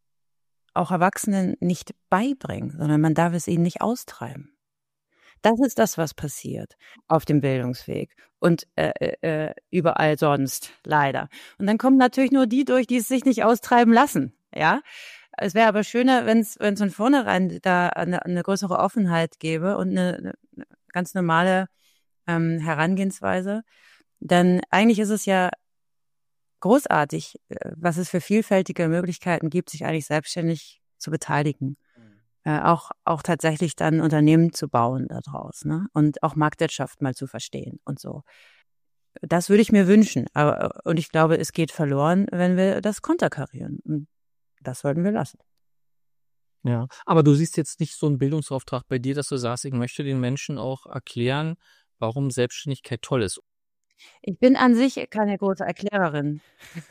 auch Erwachsenen nicht beibringen, sondern man darf es ihnen nicht austreiben. Das ist das, was passiert auf dem Bildungsweg und äh, äh, überall sonst, leider. Und dann kommen natürlich nur die durch, die es sich nicht austreiben lassen, ja. Es wäre aber schöner, wenn es wenn es von vornherein da eine, eine größere Offenheit gäbe und eine, eine ganz normale ähm, Herangehensweise. Denn eigentlich ist es ja großartig, was es für vielfältige Möglichkeiten gibt, sich eigentlich selbstständig zu beteiligen. Mhm. Äh, auch auch tatsächlich dann Unternehmen zu bauen daraus, ne? Und auch Marktwirtschaft mal zu verstehen und so. Das würde ich mir wünschen. Aber, und ich glaube, es geht verloren, wenn wir das konterkarieren. Und das sollten wir lassen. Ja, aber du siehst jetzt nicht so einen Bildungsauftrag bei dir, dass du sagst, ich möchte den Menschen auch erklären, warum Selbstständigkeit toll ist. Ich bin an sich keine große Erklärerin.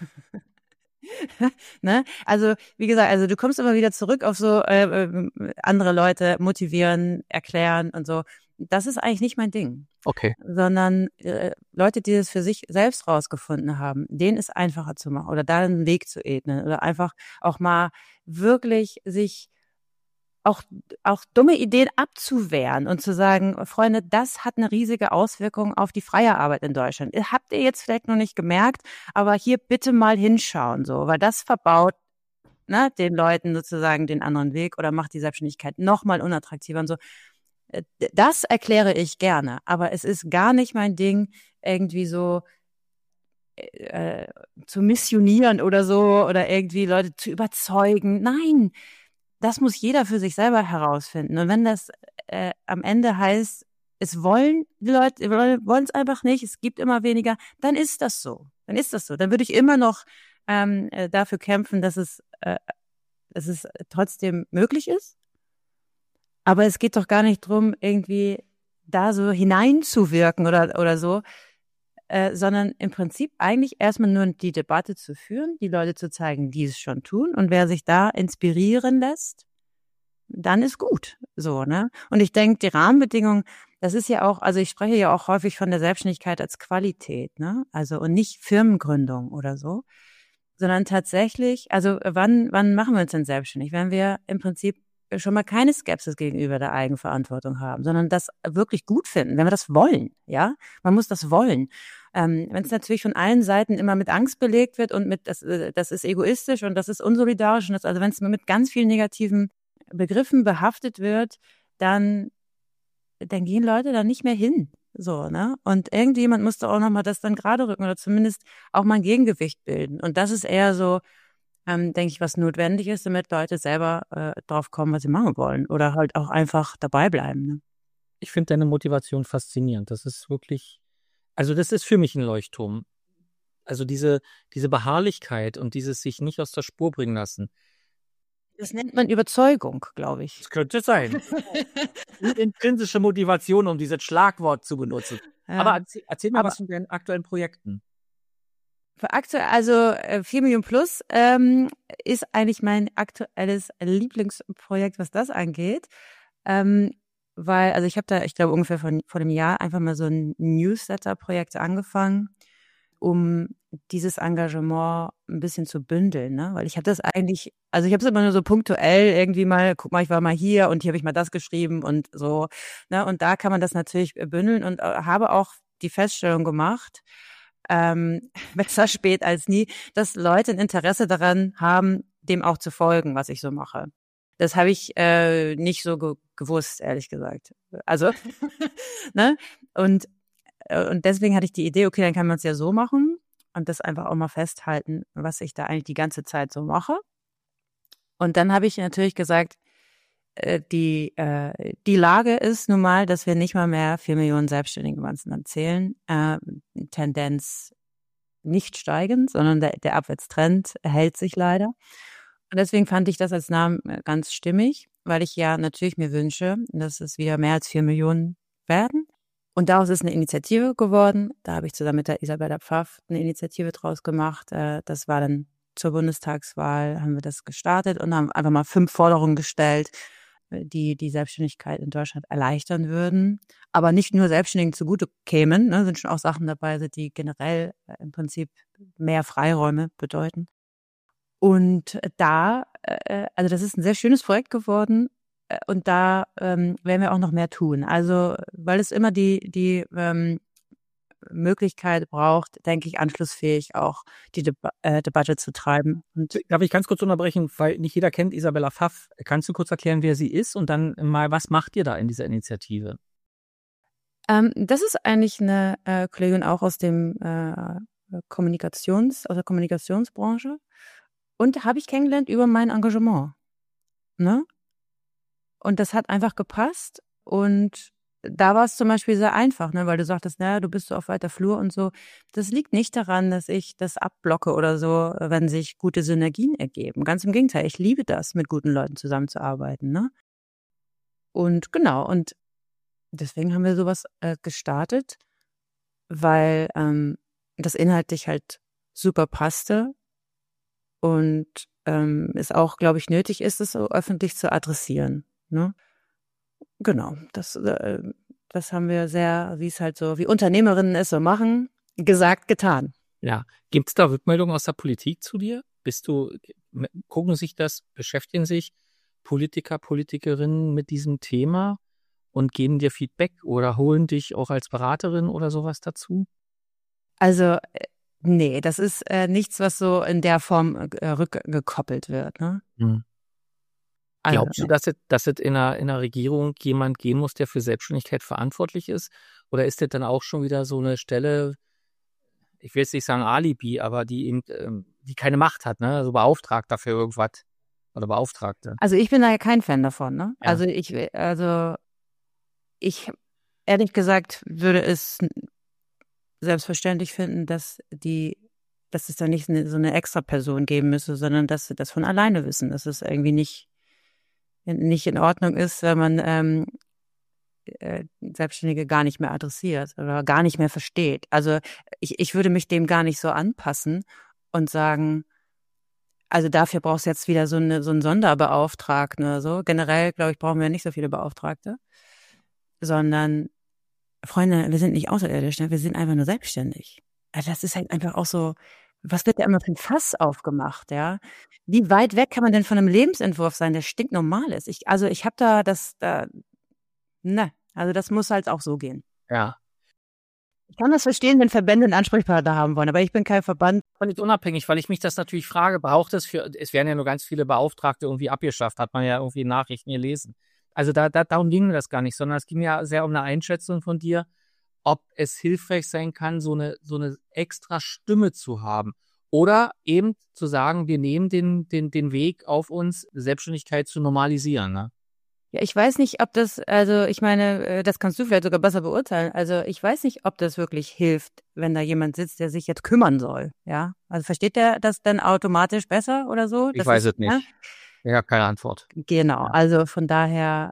Ne? Also, wie gesagt, also du kommst immer wieder zurück auf so äh, andere Leute motivieren, erklären und so. Das ist eigentlich nicht mein Ding. Okay. Sondern äh, Leute, die das für sich selbst rausgefunden haben, denen ist einfacher zu machen oder da einen Weg zu ebnen oder einfach auch mal wirklich sich auch auch dumme Ideen abzuwehren und zu sagen, Freunde, das hat eine riesige Auswirkung auf die freie Arbeit in Deutschland. Habt ihr jetzt vielleicht noch nicht gemerkt, aber hier bitte mal hinschauen, so, weil das verbaut, ne, den Leuten sozusagen den anderen Weg oder macht die Selbstständigkeit noch mal unattraktiver und so. Das erkläre ich gerne, aber es ist gar nicht mein Ding, irgendwie so äh, zu missionieren oder so oder irgendwie Leute zu überzeugen. Nein, das muss jeder für sich selber herausfinden. Und wenn das äh, am Ende heißt, es wollen die Leute, wollen es einfach nicht, es gibt immer weniger, dann ist das so. Dann ist das so. Dann würde ich immer noch ähm, äh, dafür kämpfen, dass es, äh, dass es trotzdem möglich ist. Aber es geht doch gar nicht drum, irgendwie da so hineinzuwirken oder, oder so, äh, sondern im Prinzip eigentlich erstmal nur die Debatte zu führen, die Leute zu zeigen, die es schon tun. Und wer sich da inspirieren lässt, dann ist gut. So, ne? Und ich denke, die Rahmenbedingungen, das ist ja auch, also ich spreche ja auch häufig von der Selbstständigkeit als Qualität, ne? Also und nicht Firmengründung oder so, sondern tatsächlich, also wann, wann machen wir uns denn selbstständig? Wenn wir im Prinzip schon mal keine Skepsis gegenüber der Eigenverantwortung haben, sondern das wirklich gut finden, wenn wir das wollen, ja? Man muss das wollen. Ähm, wenn es natürlich von allen Seiten immer mit Angst belegt wird und mit, das, das ist egoistisch und das ist unsolidarisch und das, also wenn es mit ganz vielen negativen Begriffen behaftet wird, dann, dann gehen Leute da nicht mehr hin. So, ne? Und irgendjemand muss doch auch nochmal das dann gerade rücken oder zumindest auch mal ein Gegengewicht bilden. Und das ist eher so, ähm, denke ich, was notwendig ist, damit Leute selber äh, drauf kommen, was sie machen wollen. Oder halt auch einfach dabei bleiben. Ne? Ich finde deine Motivation faszinierend. Das ist wirklich, also das ist für mich ein Leuchtturm. Also diese, diese Beharrlichkeit und dieses sich nicht aus der Spur bringen lassen. Das nennt man Überzeugung, glaube ich. Das könnte sein. Intrinsische Motivation, um dieses Schlagwort zu benutzen. Ja. Aber erzähl, erzähl mal Aber was von deinen aktuellen Projekten. Für aktuell, also äh, vier Millionen plus ähm, ist eigentlich mein aktuelles Lieblingsprojekt, was das angeht. Ähm, weil, also ich habe da, ich glaube ungefähr von, vor einem Jahr einfach mal so ein Newsletter-Projekt angefangen, um dieses Engagement ein bisschen zu bündeln, ne? Weil ich habe das eigentlich, also ich habe es immer nur so punktuell irgendwie mal, guck mal, ich war mal hier und hier habe ich mal das geschrieben und so, ne? Und da kann man das natürlich bündeln und äh, habe auch die Feststellung gemacht, ähm, besser spät als nie, dass Leute ein Interesse daran haben, dem auch zu folgen, was ich so mache. Das habe ich äh, nicht so ge- gewusst, ehrlich gesagt. Also, ne? Und Und deswegen hatte ich die Idee, okay, dann kann man es ja so machen und das einfach auch mal festhalten, was ich da eigentlich die ganze Zeit so mache. Und dann habe ich natürlich gesagt, äh, die, äh, die Lage ist nun mal, dass wir nicht mal mehr vier Millionen Selbstständige gemeinsam zählen. Äh, Tendenz nicht steigend, sondern der, der Abwärtstrend hält sich leider. Und deswegen fand ich das als Namen ganz stimmig, weil ich ja natürlich mir wünsche, dass es wieder mehr als vier Millionen werden. Und daraus ist eine Initiative geworden. Da habe ich zusammen mit der Isabella Pfaff eine Initiative draus gemacht. Das war dann zur Bundestagswahl, haben wir das gestartet und haben einfach mal fünf Forderungen gestellt, die die Selbstständigkeit in Deutschland erleichtern würden. Aber nicht nur Selbstständigen zugute kämen, ne, sind schon auch Sachen dabei, die generell im Prinzip mehr Freiräume bedeuten. Und da, also das ist ein sehr schönes Projekt geworden. Und da ähm, werden wir auch noch mehr tun. Also, weil es immer die, die ähm, Möglichkeit braucht, denke ich, anschlussfähig auch die Deba- äh, Debatte zu treiben. Und Darf ich ganz kurz unterbrechen, weil nicht jeder kennt Isabella Pfaff. Kannst du kurz erklären, wer sie ist und dann mal, was macht ihr da in dieser Initiative? Ähm, das ist eigentlich eine äh, Kollegin auch aus dem äh, Kommunikations, aus der Kommunikationsbranche. Und habe ich kennengelernt über mein Engagement. Ne? Und das hat einfach gepasst. Und da war es zum Beispiel sehr einfach, ne, weil du sagtest, naja, du bist so auf weiter Flur und so. Das liegt nicht daran, dass ich das abblocke oder so, wenn sich gute Synergien ergeben. Ganz im Gegenteil, ich liebe das, mit guten Leuten zusammenzuarbeiten. Ne? Und genau, und deswegen haben wir sowas äh, gestartet, weil ähm, das inhaltlich halt super passte und ähm, es auch, glaube ich, nötig ist, es so öffentlich zu adressieren. Ne? Genau, das, äh, das haben wir sehr, wie es halt so, wie Unternehmerinnen es so machen, gesagt, getan. Ja, gibt es da Rückmeldungen aus der Politik zu dir? Bist du, gucken sich das, beschäftigen sich Politiker, Politikerinnen mit diesem Thema und geben dir Feedback oder holen dich auch als Beraterin oder sowas dazu? Also, nee, das ist äh, nichts, was so in der Form äh, rückgekoppelt wird. Ne? Hm. Also, Glaubst du, dass es, dass es in einer, in einer Regierung jemand geben muss, der für Selbstständigkeit verantwortlich ist? Oder ist das dann auch schon wieder so eine Stelle, ich will jetzt nicht sagen Alibi, aber die eben, ähm, die keine Macht hat, ne? Also Beauftragter für irgendwas oder Beauftragte. also ich bin da ja kein Fan davon, ne? Ja. Also ich, also ich ehrlich gesagt würde es selbstverständlich finden, dass die, dass es da nicht eine, so eine extra Person geben müsste, sondern dass sie das von alleine wissen, dass es irgendwie nicht, nicht in Ordnung ist, wenn man ähm, äh, Selbstständige gar nicht mehr adressiert oder gar nicht mehr versteht. Also ich, ich würde mich dem gar nicht so anpassen und sagen, also dafür brauchst du jetzt wieder so eine so einen Sonderbeauftragten oder so. Generell, glaube ich, brauchen wir nicht so viele Beauftragte, sondern Freunde, wir sind nicht außerirdisch, ne? Wir sind einfach nur selbstständig. Also das ist halt einfach auch so, was wird da immer für ein Fass aufgemacht, ja? Wie weit weg kann man denn von einem Lebensentwurf sein, der stinknormal ist? Ich, also ich habe da das, da, ne, also das muss halt auch so gehen. Ja. Ich kann das verstehen, wenn Verbände einen Ansprechpartner haben wollen, aber ich bin kein Verband. Völlig unabhängig, weil ich mich das natürlich frage, braucht es für, es werden ja nur ganz viele Beauftragte irgendwie abgeschafft, hat man ja irgendwie in Nachrichten gelesen. Also da, da, darum ging mir das gar nicht, sondern es ging ja sehr um eine Einschätzung von dir, ob es hilfreich sein kann, so eine, so eine extra Stimme zu haben. Oder eben zu sagen, wir nehmen den, den, den Weg auf uns, Selbstständigkeit zu normalisieren, ne? Ja, ich weiß nicht, ob das, also ich meine, äh, das kannst du vielleicht sogar besser beurteilen. Also ich weiß nicht, ob das wirklich hilft, wenn da jemand sitzt, der sich jetzt kümmern soll. Ja, also versteht der das dann automatisch besser oder so? Ich Das weiß ist, es nicht. ne? Ich habe keine Antwort. Genau, Ja. also von daher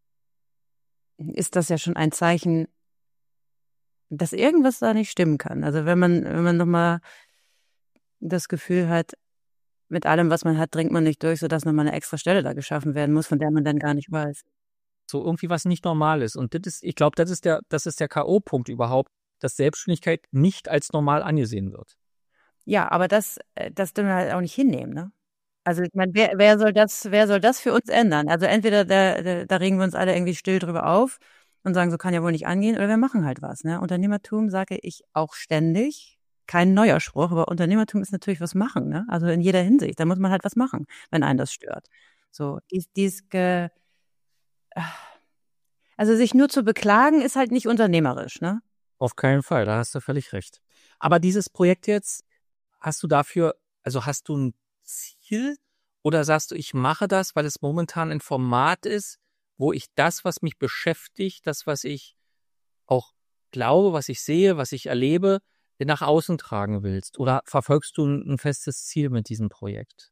ist das ja schon ein Zeichen, dass irgendwas da nicht stimmen kann. Also wenn man, wenn man nochmal das Gefühl hat, mit allem, was man hat, dringt man nicht durch, sodass nochmal eine extra Stelle da geschaffen werden muss, von der man dann gar nicht weiß. So irgendwie was nicht normal ist. Und das ist, ich glaube, das ist der, das ist der K O-Punkt überhaupt, dass Selbstständigkeit nicht als normal angesehen wird. Ja, aber das, äh, das dürfen wir halt auch nicht hinnehmen, ne? Also ich meine, wer, wer soll das, wer soll das für uns ändern? Also entweder da, da, da regen wir uns alle irgendwie still drüber auf und sagen, so kann ja wohl nicht angehen, oder wir machen halt was, ne? Unternehmertum sage ich auch ständig, kein neuer Spruch, aber Unternehmertum ist natürlich was machen, ne? Also in jeder Hinsicht, da muss man halt was machen, wenn einen das stört. So, dies, dies, ge, also sich nur zu beklagen ist halt nicht unternehmerisch, ne? Auf keinen Fall, da hast du völlig recht. Aber dieses Projekt jetzt, hast du dafür, also hast du ein Ziel oder sagst du, ich mache das, weil es momentan ein Format ist, wo ich das, was mich beschäftigt, das, was ich auch glaube, was ich sehe, was ich erlebe, nach außen tragen willst? Oder verfolgst du ein, ein festes Ziel mit diesem Projekt?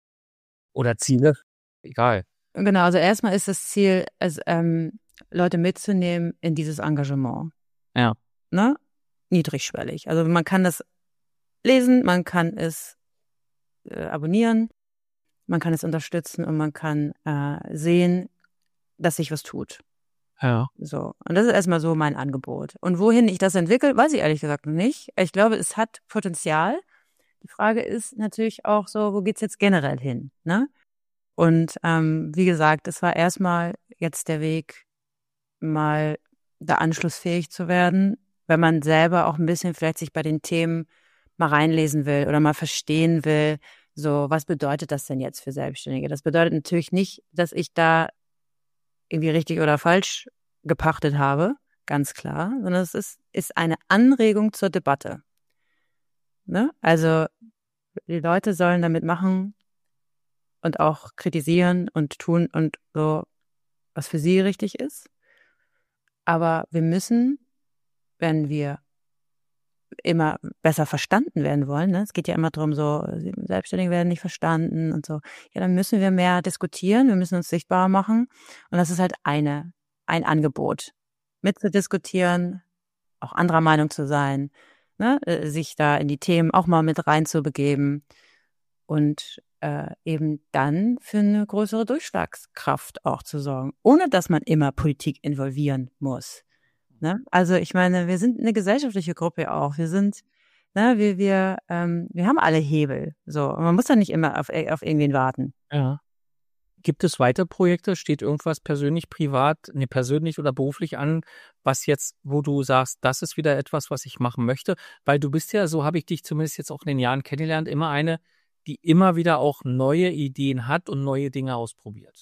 Oder Ziele? Egal. Genau, also erstmal ist das Ziel, es, ähm, Leute mitzunehmen in dieses Engagement. Ja. Ne? Niedrigschwellig. Also man kann das lesen, man kann es äh, abonnieren, man kann es unterstützen und man kann äh, sehen, dass sich was tut. Ja. So. Und das ist erstmal so mein Angebot. Und wohin ich das entwickle, weiß ich ehrlich gesagt noch nicht. Ich glaube, es hat Potenzial. Die Frage ist natürlich auch so, wo geht's jetzt generell hin, ne? Und ähm, wie gesagt, es war erstmal jetzt der Weg, mal da anschlussfähig zu werden, wenn man selber auch ein bisschen vielleicht sich bei den Themen mal reinlesen will oder mal verstehen will, so, was bedeutet das denn jetzt für Selbstständige? Das bedeutet natürlich nicht, dass ich da irgendwie richtig oder falsch gepachtet habe, ganz klar, sondern es ist, ist eine Anregung zur Debatte. Ne? Also die Leute sollen damit machen und auch kritisieren und tun und so, was für sie richtig ist. Aber wir müssen, wenn wir immer besser verstanden werden wollen, ne? Es geht ja immer darum, so, Selbstständige werden nicht verstanden und so. Ja, dann müssen wir mehr diskutieren, wir müssen uns sichtbar machen. Und das ist halt eine, ein Angebot, mitzudiskutieren, auch anderer Meinung zu sein, ne? Sich da in die Themen auch mal mit reinzubegeben und äh, eben dann für eine größere Durchschlagskraft auch zu sorgen, ohne dass man immer Politik involvieren muss. Ne? Also ich meine, wir sind eine gesellschaftliche Gruppe auch. Wir sind, ne, wir, wir, ähm, wir haben alle Hebel. So, und man muss ja nicht immer auf, auf irgendwen warten. Ja. Gibt es weitere Projekte? Steht irgendwas persönlich, privat, nee, persönlich oder beruflich an, was jetzt, wo du sagst, das ist wieder etwas, was ich machen möchte? Weil du bist ja, so habe ich dich zumindest jetzt auch in den Jahren kennengelernt, immer eine, die immer wieder auch neue Ideen hat und neue Dinge ausprobiert.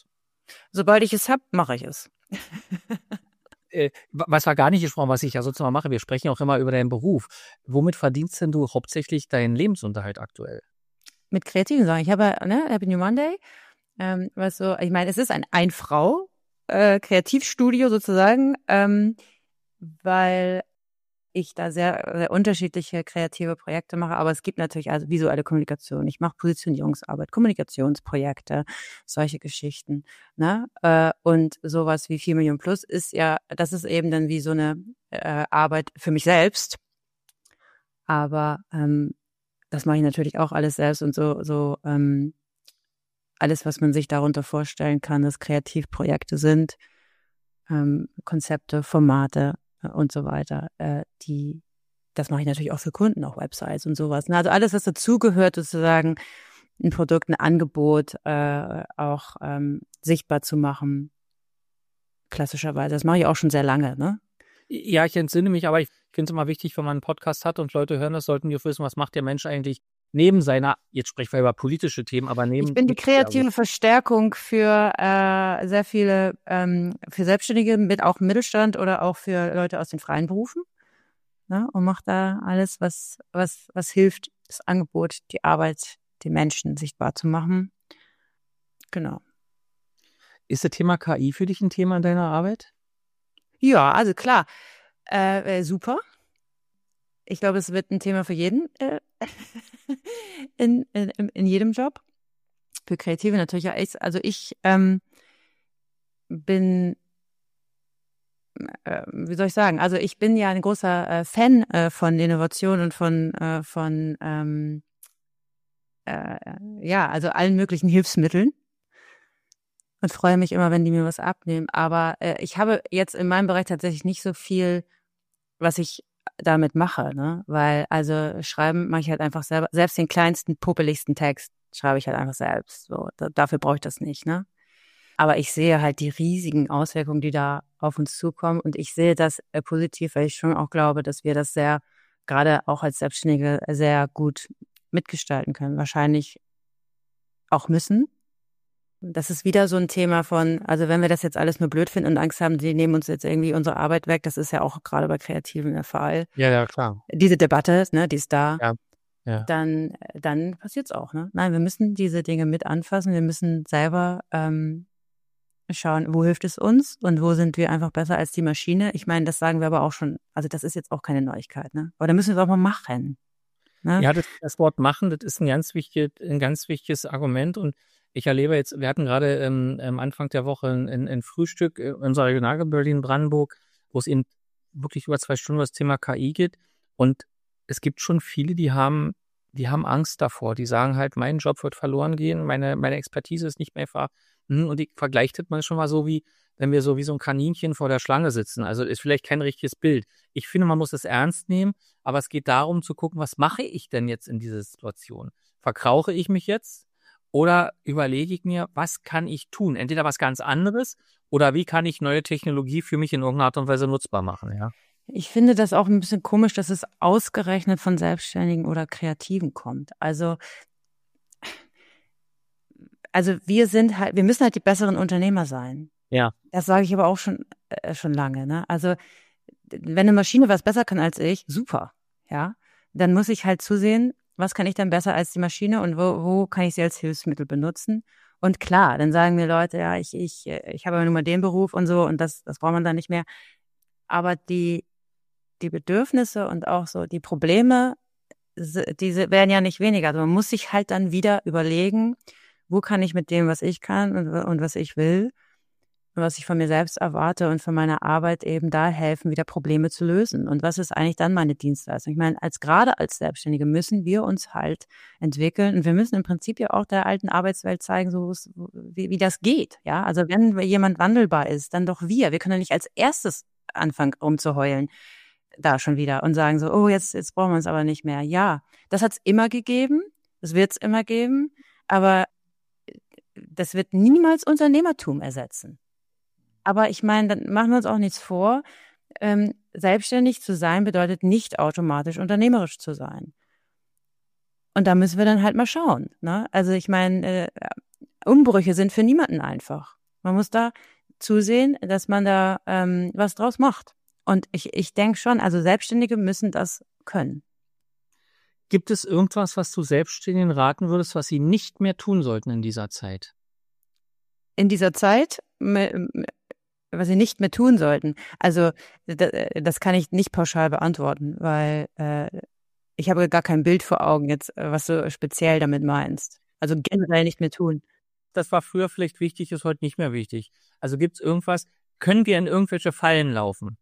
Sobald ich es habe, mache ich es. äh, was wir gar nicht gesprochen, was ich ja sozusagen mache, wir sprechen auch immer über deinen Beruf. Womit verdienst denn du hauptsächlich deinen Lebensunterhalt aktuell? Mit kreativen Sachen. Ich habe, ne, Happy New Monday, ähm, was so, ich meine, es ist ein Ein-Frau- äh, Kreativstudio sozusagen, ähm, weil ich da sehr, sehr unterschiedliche kreative Projekte mache, aber es gibt natürlich also visuelle Kommunikation. Ich mache Positionierungsarbeit, Kommunikationsprojekte, solche Geschichten, ne? Äh, und sowas wie vier Millionen plus ist ja, das ist eben dann wie so eine äh, Arbeit für mich selbst. Aber ähm, das mache ich natürlich auch alles selbst und so, so ähm, alles, was man sich darunter vorstellen kann, dass Kreativprojekte sind, ähm, Konzepte, Formate äh, und so weiter, äh, die, das mache ich natürlich auch für Kunden, auch Websites und sowas. Also alles, was dazugehört, sozusagen ein Produkt, ein Angebot äh, auch ähm, sichtbar zu machen, klassischerweise. Das mache ich auch schon sehr lange, ne? Ja, ich entsinne mich, aber ich finde es immer wichtig, wenn man einen Podcast hat und Leute hören das, sollten die auch wissen, was macht der Mensch eigentlich neben seiner, jetzt sprechen wir über politische Themen, aber neben... Ich bin die kreative Verstärkung für äh, sehr viele, ähm, für Selbstständige, mit auch im Mittelstand oder auch für Leute aus den freien Berufen, ne? Und mache da alles, was, was, was hilft, das Angebot, die Arbeit, den Menschen sichtbar zu machen. Genau. Ist das Thema K I für dich ein Thema in deiner Arbeit? Ja, also klar, äh, äh, super. Ich glaube, es wird ein Thema für jeden äh, in, in, in jedem Job. Für Kreative natürlich ja. Ich, also ich ähm, bin, äh, wie soll ich sagen, also ich bin ja ein großer äh, Fan äh, von Innovation und von, äh, von ähm, äh, ja, also allen möglichen Hilfsmitteln. Und freue mich immer, wenn die mir was abnehmen. Aber äh, ich habe jetzt in meinem Bereich tatsächlich nicht so viel, was ich damit mache, ne? Weil, also schreiben mache ich halt einfach selber, selbst den kleinsten, pupeligsten Text schreibe ich halt einfach selbst. So, da, dafür brauche ich das nicht, ne? Aber ich sehe halt die riesigen Auswirkungen, die da auf uns zukommen. Und ich sehe das äh, positiv, weil ich schon auch glaube, dass wir das sehr, gerade auch als Selbstständige, sehr gut mitgestalten können. Wahrscheinlich auch müssen. Das ist wieder so ein Thema von, also wenn wir das jetzt alles nur blöd finden und Angst haben, die nehmen uns jetzt irgendwie unsere Arbeit weg, das ist ja auch gerade bei Kreativen der Fall. Ja, ja, klar. Diese Debatte, ne, die ist da. Ja, ja. Dann, dann passiert's auch, ne? Nein, wir müssen diese Dinge mit anfassen. Wir müssen selber ähm, schauen, wo hilft es uns und wo sind wir einfach besser als die Maschine. Ich meine, das sagen wir aber auch schon, also das ist jetzt auch keine Neuigkeit, ne? Aber da müssen wir es auch mal machen. Ne? Ja, das, das Wort machen, das ist ein ganz wichtig, ein ganz wichtiges Argument und ich erlebe jetzt, wir hatten gerade ähm, am Anfang der Woche ein, ein Frühstück in unserer Regionalgemeinde Berlin-Brandenburg, wo es eben wirklich über zwei Stunden um das Thema K I geht. Und es gibt schon viele, die haben, die haben Angst davor. Die sagen halt, mein Job wird verloren gehen, meine, meine Expertise ist nicht mehr ver... Und ich vergleicht das man schon mal so wie, wenn wir so wie so ein Kaninchen vor der Schlange sitzen. Also ist vielleicht kein richtiges Bild. Ich finde, man muss es ernst nehmen, aber es geht darum zu gucken, was mache ich denn jetzt in dieser Situation? Verkrauche ich mich jetzt? Oder überlege ich mir, was kann ich tun? Entweder was ganz anderes oder wie kann ich neue Technologie für mich in irgendeiner Art und Weise nutzbar machen, ja? Ich finde das auch ein bisschen komisch, dass es ausgerechnet von Selbstständigen oder Kreativen kommt. Also, also wir sind halt, wir müssen halt die besseren Unternehmer sein. Ja. Das sage ich aber auch schon, äh, schon lange, ne? Also, wenn eine Maschine was besser kann als ich, super, ja? Dann muss ich halt zusehen, was kann ich dann besser als die Maschine und wo, wo kann ich sie als Hilfsmittel benutzen? Und klar, dann sagen mir Leute, ja, ich, ich, ich habe ja nur mal den Beruf und so und das, das braucht man dann nicht mehr. Aber die, die Bedürfnisse und auch so die Probleme, diese werden ja nicht weniger. Also man muss sich halt dann wieder überlegen, wo kann ich mit dem, was ich kann und, und was ich will und was ich von mir selbst erwarte und von meiner Arbeit eben da helfen, wieder Probleme zu lösen. Und was ist eigentlich dann meine Dienstleistung? Ich meine, als gerade als Selbstständige müssen wir uns halt entwickeln und wir müssen im Prinzip ja auch der alten Arbeitswelt zeigen, so wie, wie das geht. Ja, also wenn jemand wandelbar ist, dann doch wir. Wir können ja nicht als erstes anfangen rumzuheulen da schon wieder und sagen so, oh, jetzt jetzt brauchen wir uns aber nicht mehr. Ja, das hat's immer gegeben, das wird's immer geben, aber das wird niemals Unternehmertum ersetzen. Aber ich meine, dann machen wir uns auch nichts vor. Ähm, selbstständig zu sein bedeutet nicht automatisch unternehmerisch zu sein. Und da müssen wir dann halt mal schauen. Ne? Also ich meine, äh, Umbrüche sind für niemanden einfach. Man muss da zusehen, dass man da ähm, was draus macht. Und ich, ich denke schon, also Selbstständige müssen das können. Gibt es irgendwas, was du Selbstständigen raten würdest, was sie nicht mehr tun sollten in dieser Zeit? In dieser Zeit, was sie nicht mehr tun sollten. Also das kann ich nicht pauschal beantworten, weil äh, ich habe gar kein Bild vor Augen jetzt, was du speziell damit meinst. Also generell nicht mehr tun. Das war früher vielleicht wichtig, ist heute nicht mehr wichtig. Also gibt es irgendwas, können wir in irgendwelche Fallen laufen?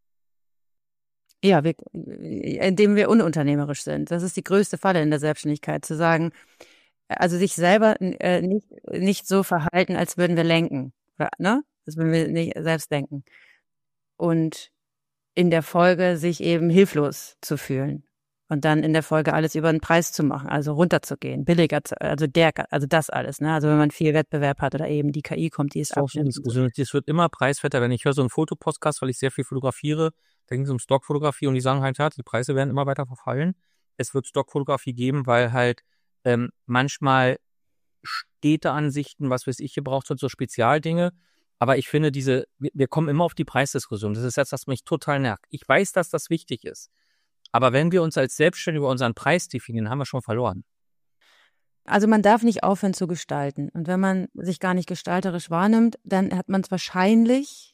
Ja, wir, indem wir ununternehmerisch sind. Das ist die größte Falle in der Selbstständigkeit, zu sagen, also sich selber äh, nicht, nicht so verhalten, als würden wir lenken, ne? Als würden wir nicht selbst denken. Und in der Folge sich eben hilflos zu fühlen. Und dann in der Folge alles über den Preis zu machen, also runterzugehen, billiger, zu, also der, also das alles, ne? Also wenn man viel Wettbewerb hat oder eben die K I kommt, die ist auch abschnitt. Es wird immer preiswerter, wenn ich höre so einen Fotopodcast, weil ich sehr viel fotografiere, da ging es um Stockfotografie und die sagen halt, ja, die Preise werden immer weiter verfallen. Es wird Stockfotografie geben, weil halt ähm, manchmal Städteansichten, was weiß ich, gebraucht wird, so Spezialdinge. Aber ich finde diese, wir, wir kommen immer auf die Preisdiskussion. Das ist jetzt, was mich total nervt. Ich weiß, dass das wichtig ist. Aber wenn wir uns als Selbstständige über unseren Preis definieren, haben wir schon verloren. Also man darf nicht aufhören zu gestalten. Und wenn man sich gar nicht gestalterisch wahrnimmt, dann hat man es wahrscheinlich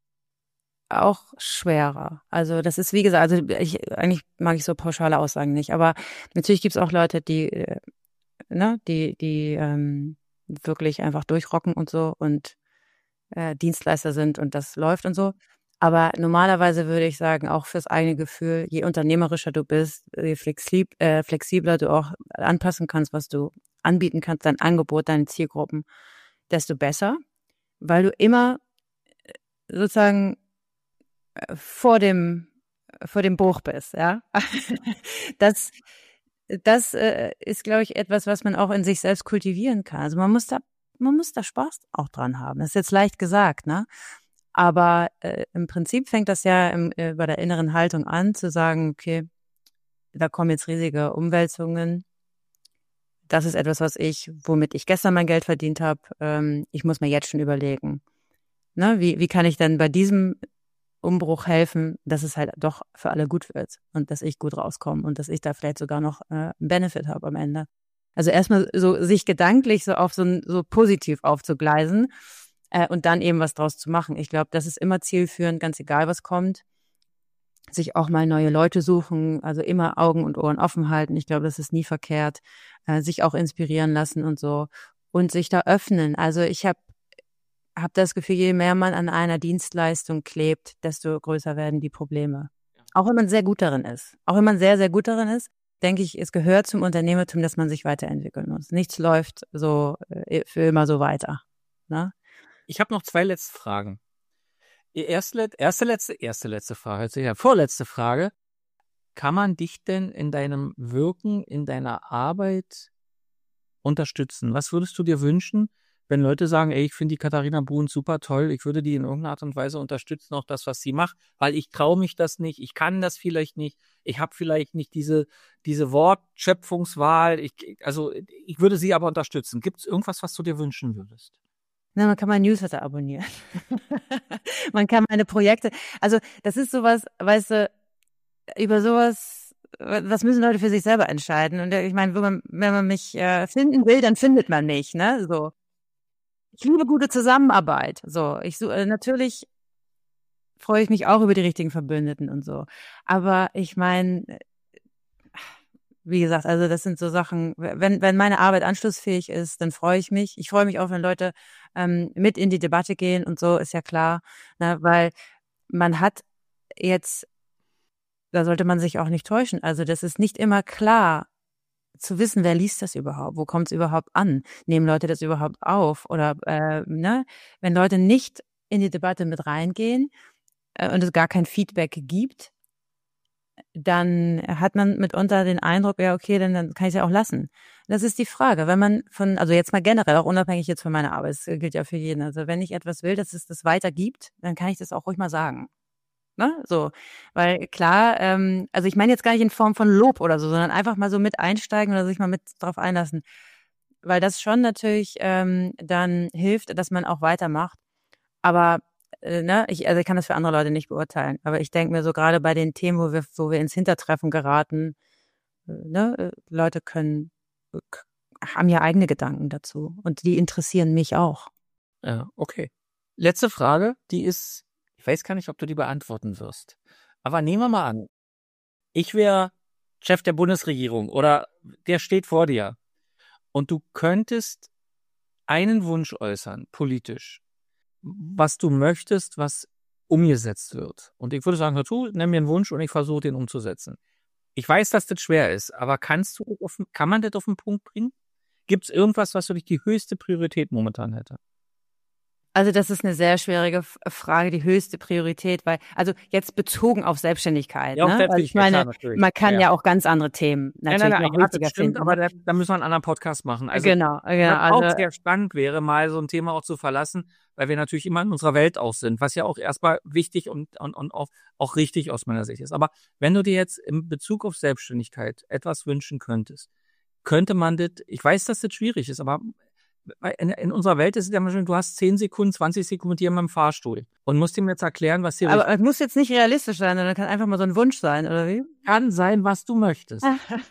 auch schwerer. Also das ist, wie gesagt, also ich eigentlich mag ich so pauschale Aussagen nicht, aber natürlich gibt es auch Leute, die, ne, die, die ähm, wirklich einfach durchrocken und so und äh, Dienstleister sind und das läuft und so. Aber normalerweise würde ich sagen, auch fürs eigene Gefühl, je unternehmerischer du bist, je flexib, äh, flexibler du auch anpassen kannst, was du anbieten kannst, dein Angebot, deine Zielgruppen, desto besser, weil du immer sozusagen vor dem vor dem Bruch bist, ja. Das das äh, ist, glaube ich, etwas, was man auch in sich selbst kultivieren kann. Also man muss da man muss da Spaß auch dran haben. Das ist jetzt leicht gesagt, ne? Aber äh, im Prinzip fängt das ja im, äh, bei der inneren Haltung an, zu sagen, okay, da kommen jetzt riesige Umwälzungen. Das ist etwas, was ich, womit ich gestern mein Geld verdient habe. Ähm, ich muss mir jetzt schon überlegen, ne, wie wie kann ich denn bei diesem Umbruch helfen, dass es halt doch für alle gut wird und dass ich gut rauskomme und dass ich da vielleicht sogar noch äh, einen Benefit habe am Ende. Also erstmal so sich gedanklich so auf so ein, so positiv aufzugleisen äh, und dann eben was draus zu machen. Ich glaube, das ist immer zielführend, ganz egal was kommt. Sich auch mal neue Leute suchen, also immer Augen und Ohren offen halten. Ich glaube, das ist nie verkehrt. Äh, sich auch inspirieren lassen und so und sich da öffnen. Also ich habe habe das Gefühl, je mehr man an einer Dienstleistung klebt, desto größer werden die Probleme. Auch wenn man sehr gut darin ist. Auch wenn man sehr, sehr gut darin ist, denke ich, es gehört zum Unternehmertum, dass man sich weiterentwickeln muss. Nichts läuft so äh, für immer so weiter. Ne? Ich habe noch zwei letzte Fragen. Die erste, erste, letzte, erste, letzte Frage, ja, vorletzte Frage. Kann man dich denn in deinem Wirken, in deiner Arbeit unterstützen? Was würdest du dir wünschen, wenn Leute sagen, ey, ich finde die Katharina Bruns super toll, ich würde die in irgendeiner Art und Weise unterstützen, auch das, was sie macht, weil ich traue mich das nicht, ich kann das vielleicht nicht, ich habe vielleicht nicht diese diese Wortschöpfungswahl, ich, also ich würde sie aber unterstützen. Gibt es irgendwas, was du dir wünschen würdest? Na, man kann mein Newsletter abonnieren. Man kann meine Projekte, also das ist sowas, weißt du, über sowas, was müssen Leute für sich selber entscheiden? Und ich meine, wenn man, wenn man mich äh, finden will, dann findet man mich, ne? So. Ich liebe gute Zusammenarbeit. So, ich so, äh, natürlich freue ich mich auch über die richtigen Verbündeten und so. Aber ich meine, wie gesagt, also das sind so Sachen, wenn wenn meine Arbeit anschlussfähig ist, dann freue ich mich. Ich freue mich auch, wenn Leute ähm, mit in die Debatte gehen und so, ist ja klar, ne, weil man hat jetzt, da sollte man sich auch nicht täuschen. Also das ist nicht immer klar, zu wissen, wer liest das überhaupt, wo kommt es überhaupt an, nehmen Leute das überhaupt auf oder äh, ne, wenn Leute nicht in die Debatte mit reingehen äh, und es gar kein Feedback gibt, dann hat man mitunter den Eindruck, ja okay, dann, dann kann ich es ja auch lassen. Das ist die Frage, wenn man von, also jetzt mal generell, auch unabhängig jetzt von meiner Arbeit, das gilt ja für jeden, also wenn ich etwas will, dass es das weitergibt, dann kann ich das auch ruhig mal sagen. Ne? So, weil klar, ähm, also ich meine jetzt gar nicht in Form von Lob oder so, sondern einfach mal so mit einsteigen oder sich mal mit drauf einlassen. weil das schon natürlich ähm, dann hilft, dass man auch weitermacht. Aber äh, ne, ich, also ich kann das für andere Leute nicht beurteilen. Aber ich denke mir so gerade bei den Themen, wo wir, wo wir ins Hintertreffen geraten, äh, ne, äh, Leute können äh, haben ja eigene Gedanken dazu und die interessieren mich auch. Ja, okay. Letzte Frage, die ist, ich weiß gar nicht, ob du die beantworten wirst. Aber nehmen wir mal an, ich wäre Chef der Bundesregierung oder der steht vor dir und du könntest einen Wunsch äußern, politisch, was du möchtest, was umgesetzt wird. Und ich würde sagen, hör zu, nenn mir einen Wunsch und ich versuche, den umzusetzen. Ich weiß, dass das schwer ist, aber kannst du, auf, kann man das auf den Punkt bringen? Gibt es irgendwas, was für dich die höchste Priorität momentan hätte? Also das ist eine sehr schwierige Frage, die höchste Priorität, weil, also jetzt bezogen auf Selbstständigkeit, ja, auf ne? Selbstständigkeit, Also ich meine, klar, man kann ja. ja ja auch ganz andere Themen natürlich nein, nein, nein, noch ja, wichtiger das stimmt, finden. aber da, da müssen wir einen anderen Podcast machen. Also, genau, genau. was Also auch sehr spannend wäre, mal so ein Thema auch zu verlassen, weil wir natürlich immer in unserer Welt auch sind, was ja auch erstmal wichtig und, und, und auch, auch richtig aus meiner Sicht ist. Aber wenn du dir jetzt in Bezug auf Selbstständigkeit etwas wünschen könntest, könnte man das, ich weiß, dass das schwierig ist, aber In, in unserer Welt ist es ja manchmal, du hast zehn Sekunden, zwanzig Sekunden mit jemandem im Fahrstuhl und musst ihm jetzt erklären, was hier aber es muss jetzt nicht realistisch sein, sondern kann einfach mal so ein Wunsch sein, oder wie? kann sein, was du möchtest.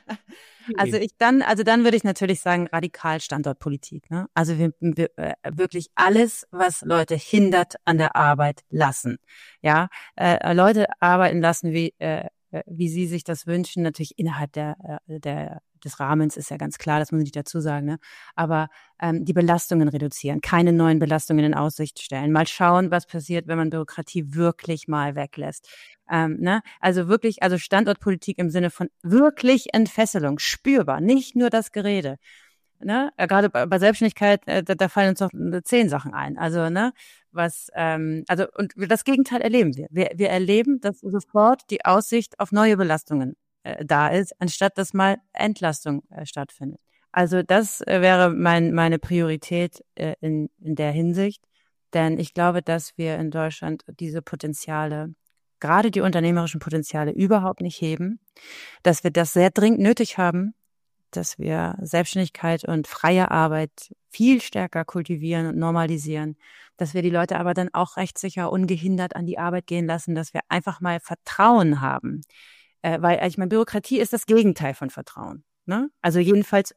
Also ich dann, also dann würde ich natürlich sagen, radikal Standortpolitik, ne? Also wir, wir äh, wirklich alles, was Leute hindert an der Arbeit lassen. Ja, äh, Leute arbeiten lassen, wie äh, wie sie sich das wünschen, natürlich innerhalb der äh, der des Rahmens, ist ja ganz klar, das muss ich nicht dazu sagen, ne? Aber ähm, die Belastungen reduzieren, keine neuen Belastungen in Aussicht stellen, mal schauen, was passiert, wenn man Bürokratie wirklich mal weglässt. Ähm, ne? Also wirklich, also Standortpolitik im Sinne von wirklich Entfesselung, spürbar, nicht nur das Gerede. Ne? Äh, gerade bei, bei Selbstständigkeit, äh, da, da fallen uns noch zehn Sachen ein. Also, ne, was, ähm, also und das Gegenteil erleben wir. Wir, wir erleben, dass sofort die Aussicht auf neue Belastungen äh, da ist, anstatt dass mal Entlastung äh, stattfindet. Also das äh, wäre mein, meine Priorität äh, in, in der Hinsicht, denn ich glaube, dass wir in Deutschland diese Potenziale, gerade die unternehmerischen Potenziale, überhaupt nicht heben, dass wir das sehr dringend nötig haben, dass wir Selbstständigkeit und freie Arbeit viel stärker kultivieren und normalisieren, dass wir die Leute aber dann auch rechtssicher, ungehindert an die Arbeit gehen lassen, dass wir einfach mal Vertrauen haben. Äh, weil, ich meine, Bürokratie ist das Gegenteil von Vertrauen. Ne? Also jedenfalls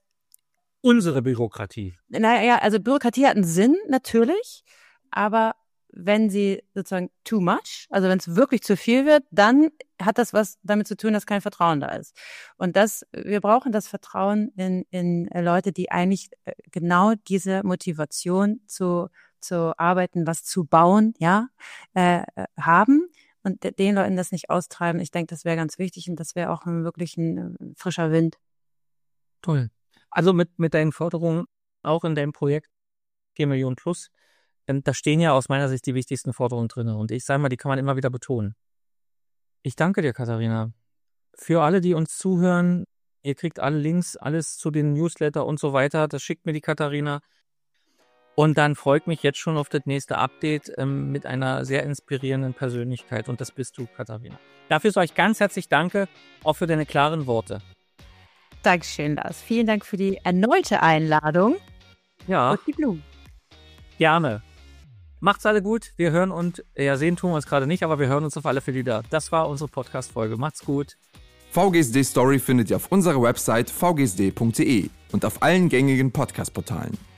unsere Bürokratie. Naja, also Bürokratie hat einen Sinn, natürlich, aber wenn sie sozusagen too much, also wenn es wirklich zu viel wird, dann hat das was damit zu tun, dass kein Vertrauen da ist. Und das, wir brauchen das Vertrauen in, in Leute, die eigentlich genau diese Motivation zu, zu arbeiten, was zu bauen, ja, äh, haben und den Leuten das nicht austreiben. Ich denke, das wäre ganz wichtig und das wäre auch wirklich ein frischer Wind. Toll. Also mit, mit deinen Forderungen, auch in deinem Projekt vier Millionen plus, da stehen ja aus meiner Sicht die wichtigsten Forderungen drin. Und ich sage mal, die kann man immer wieder betonen. Ich danke dir, Katharina. Für alle, die uns zuhören, ihr kriegt alle Links, alles zu den Newsletter und so weiter. Das schickt mir die Katharina. Und dann freue ich mich jetzt schon auf das nächste Update ähm, mit einer sehr inspirierenden Persönlichkeit. Und das bist du, Katharina. Dafür sage ich ganz herzlich danke, auch für deine klaren Worte. Dankeschön, Lars. Vielen Dank für die erneute Einladung. Ja. Und die Blumen. Gerne. Macht's alle gut. Wir hören und, ja, sehen tun wir uns gerade nicht, aber wir hören uns auf alle Fälle wieder. Das war unsere Podcast-Folge. Macht's gut. V G S D Story findet ihr auf unserer Website v g s d punkt d e und auf allen gängigen Podcast-Portalen.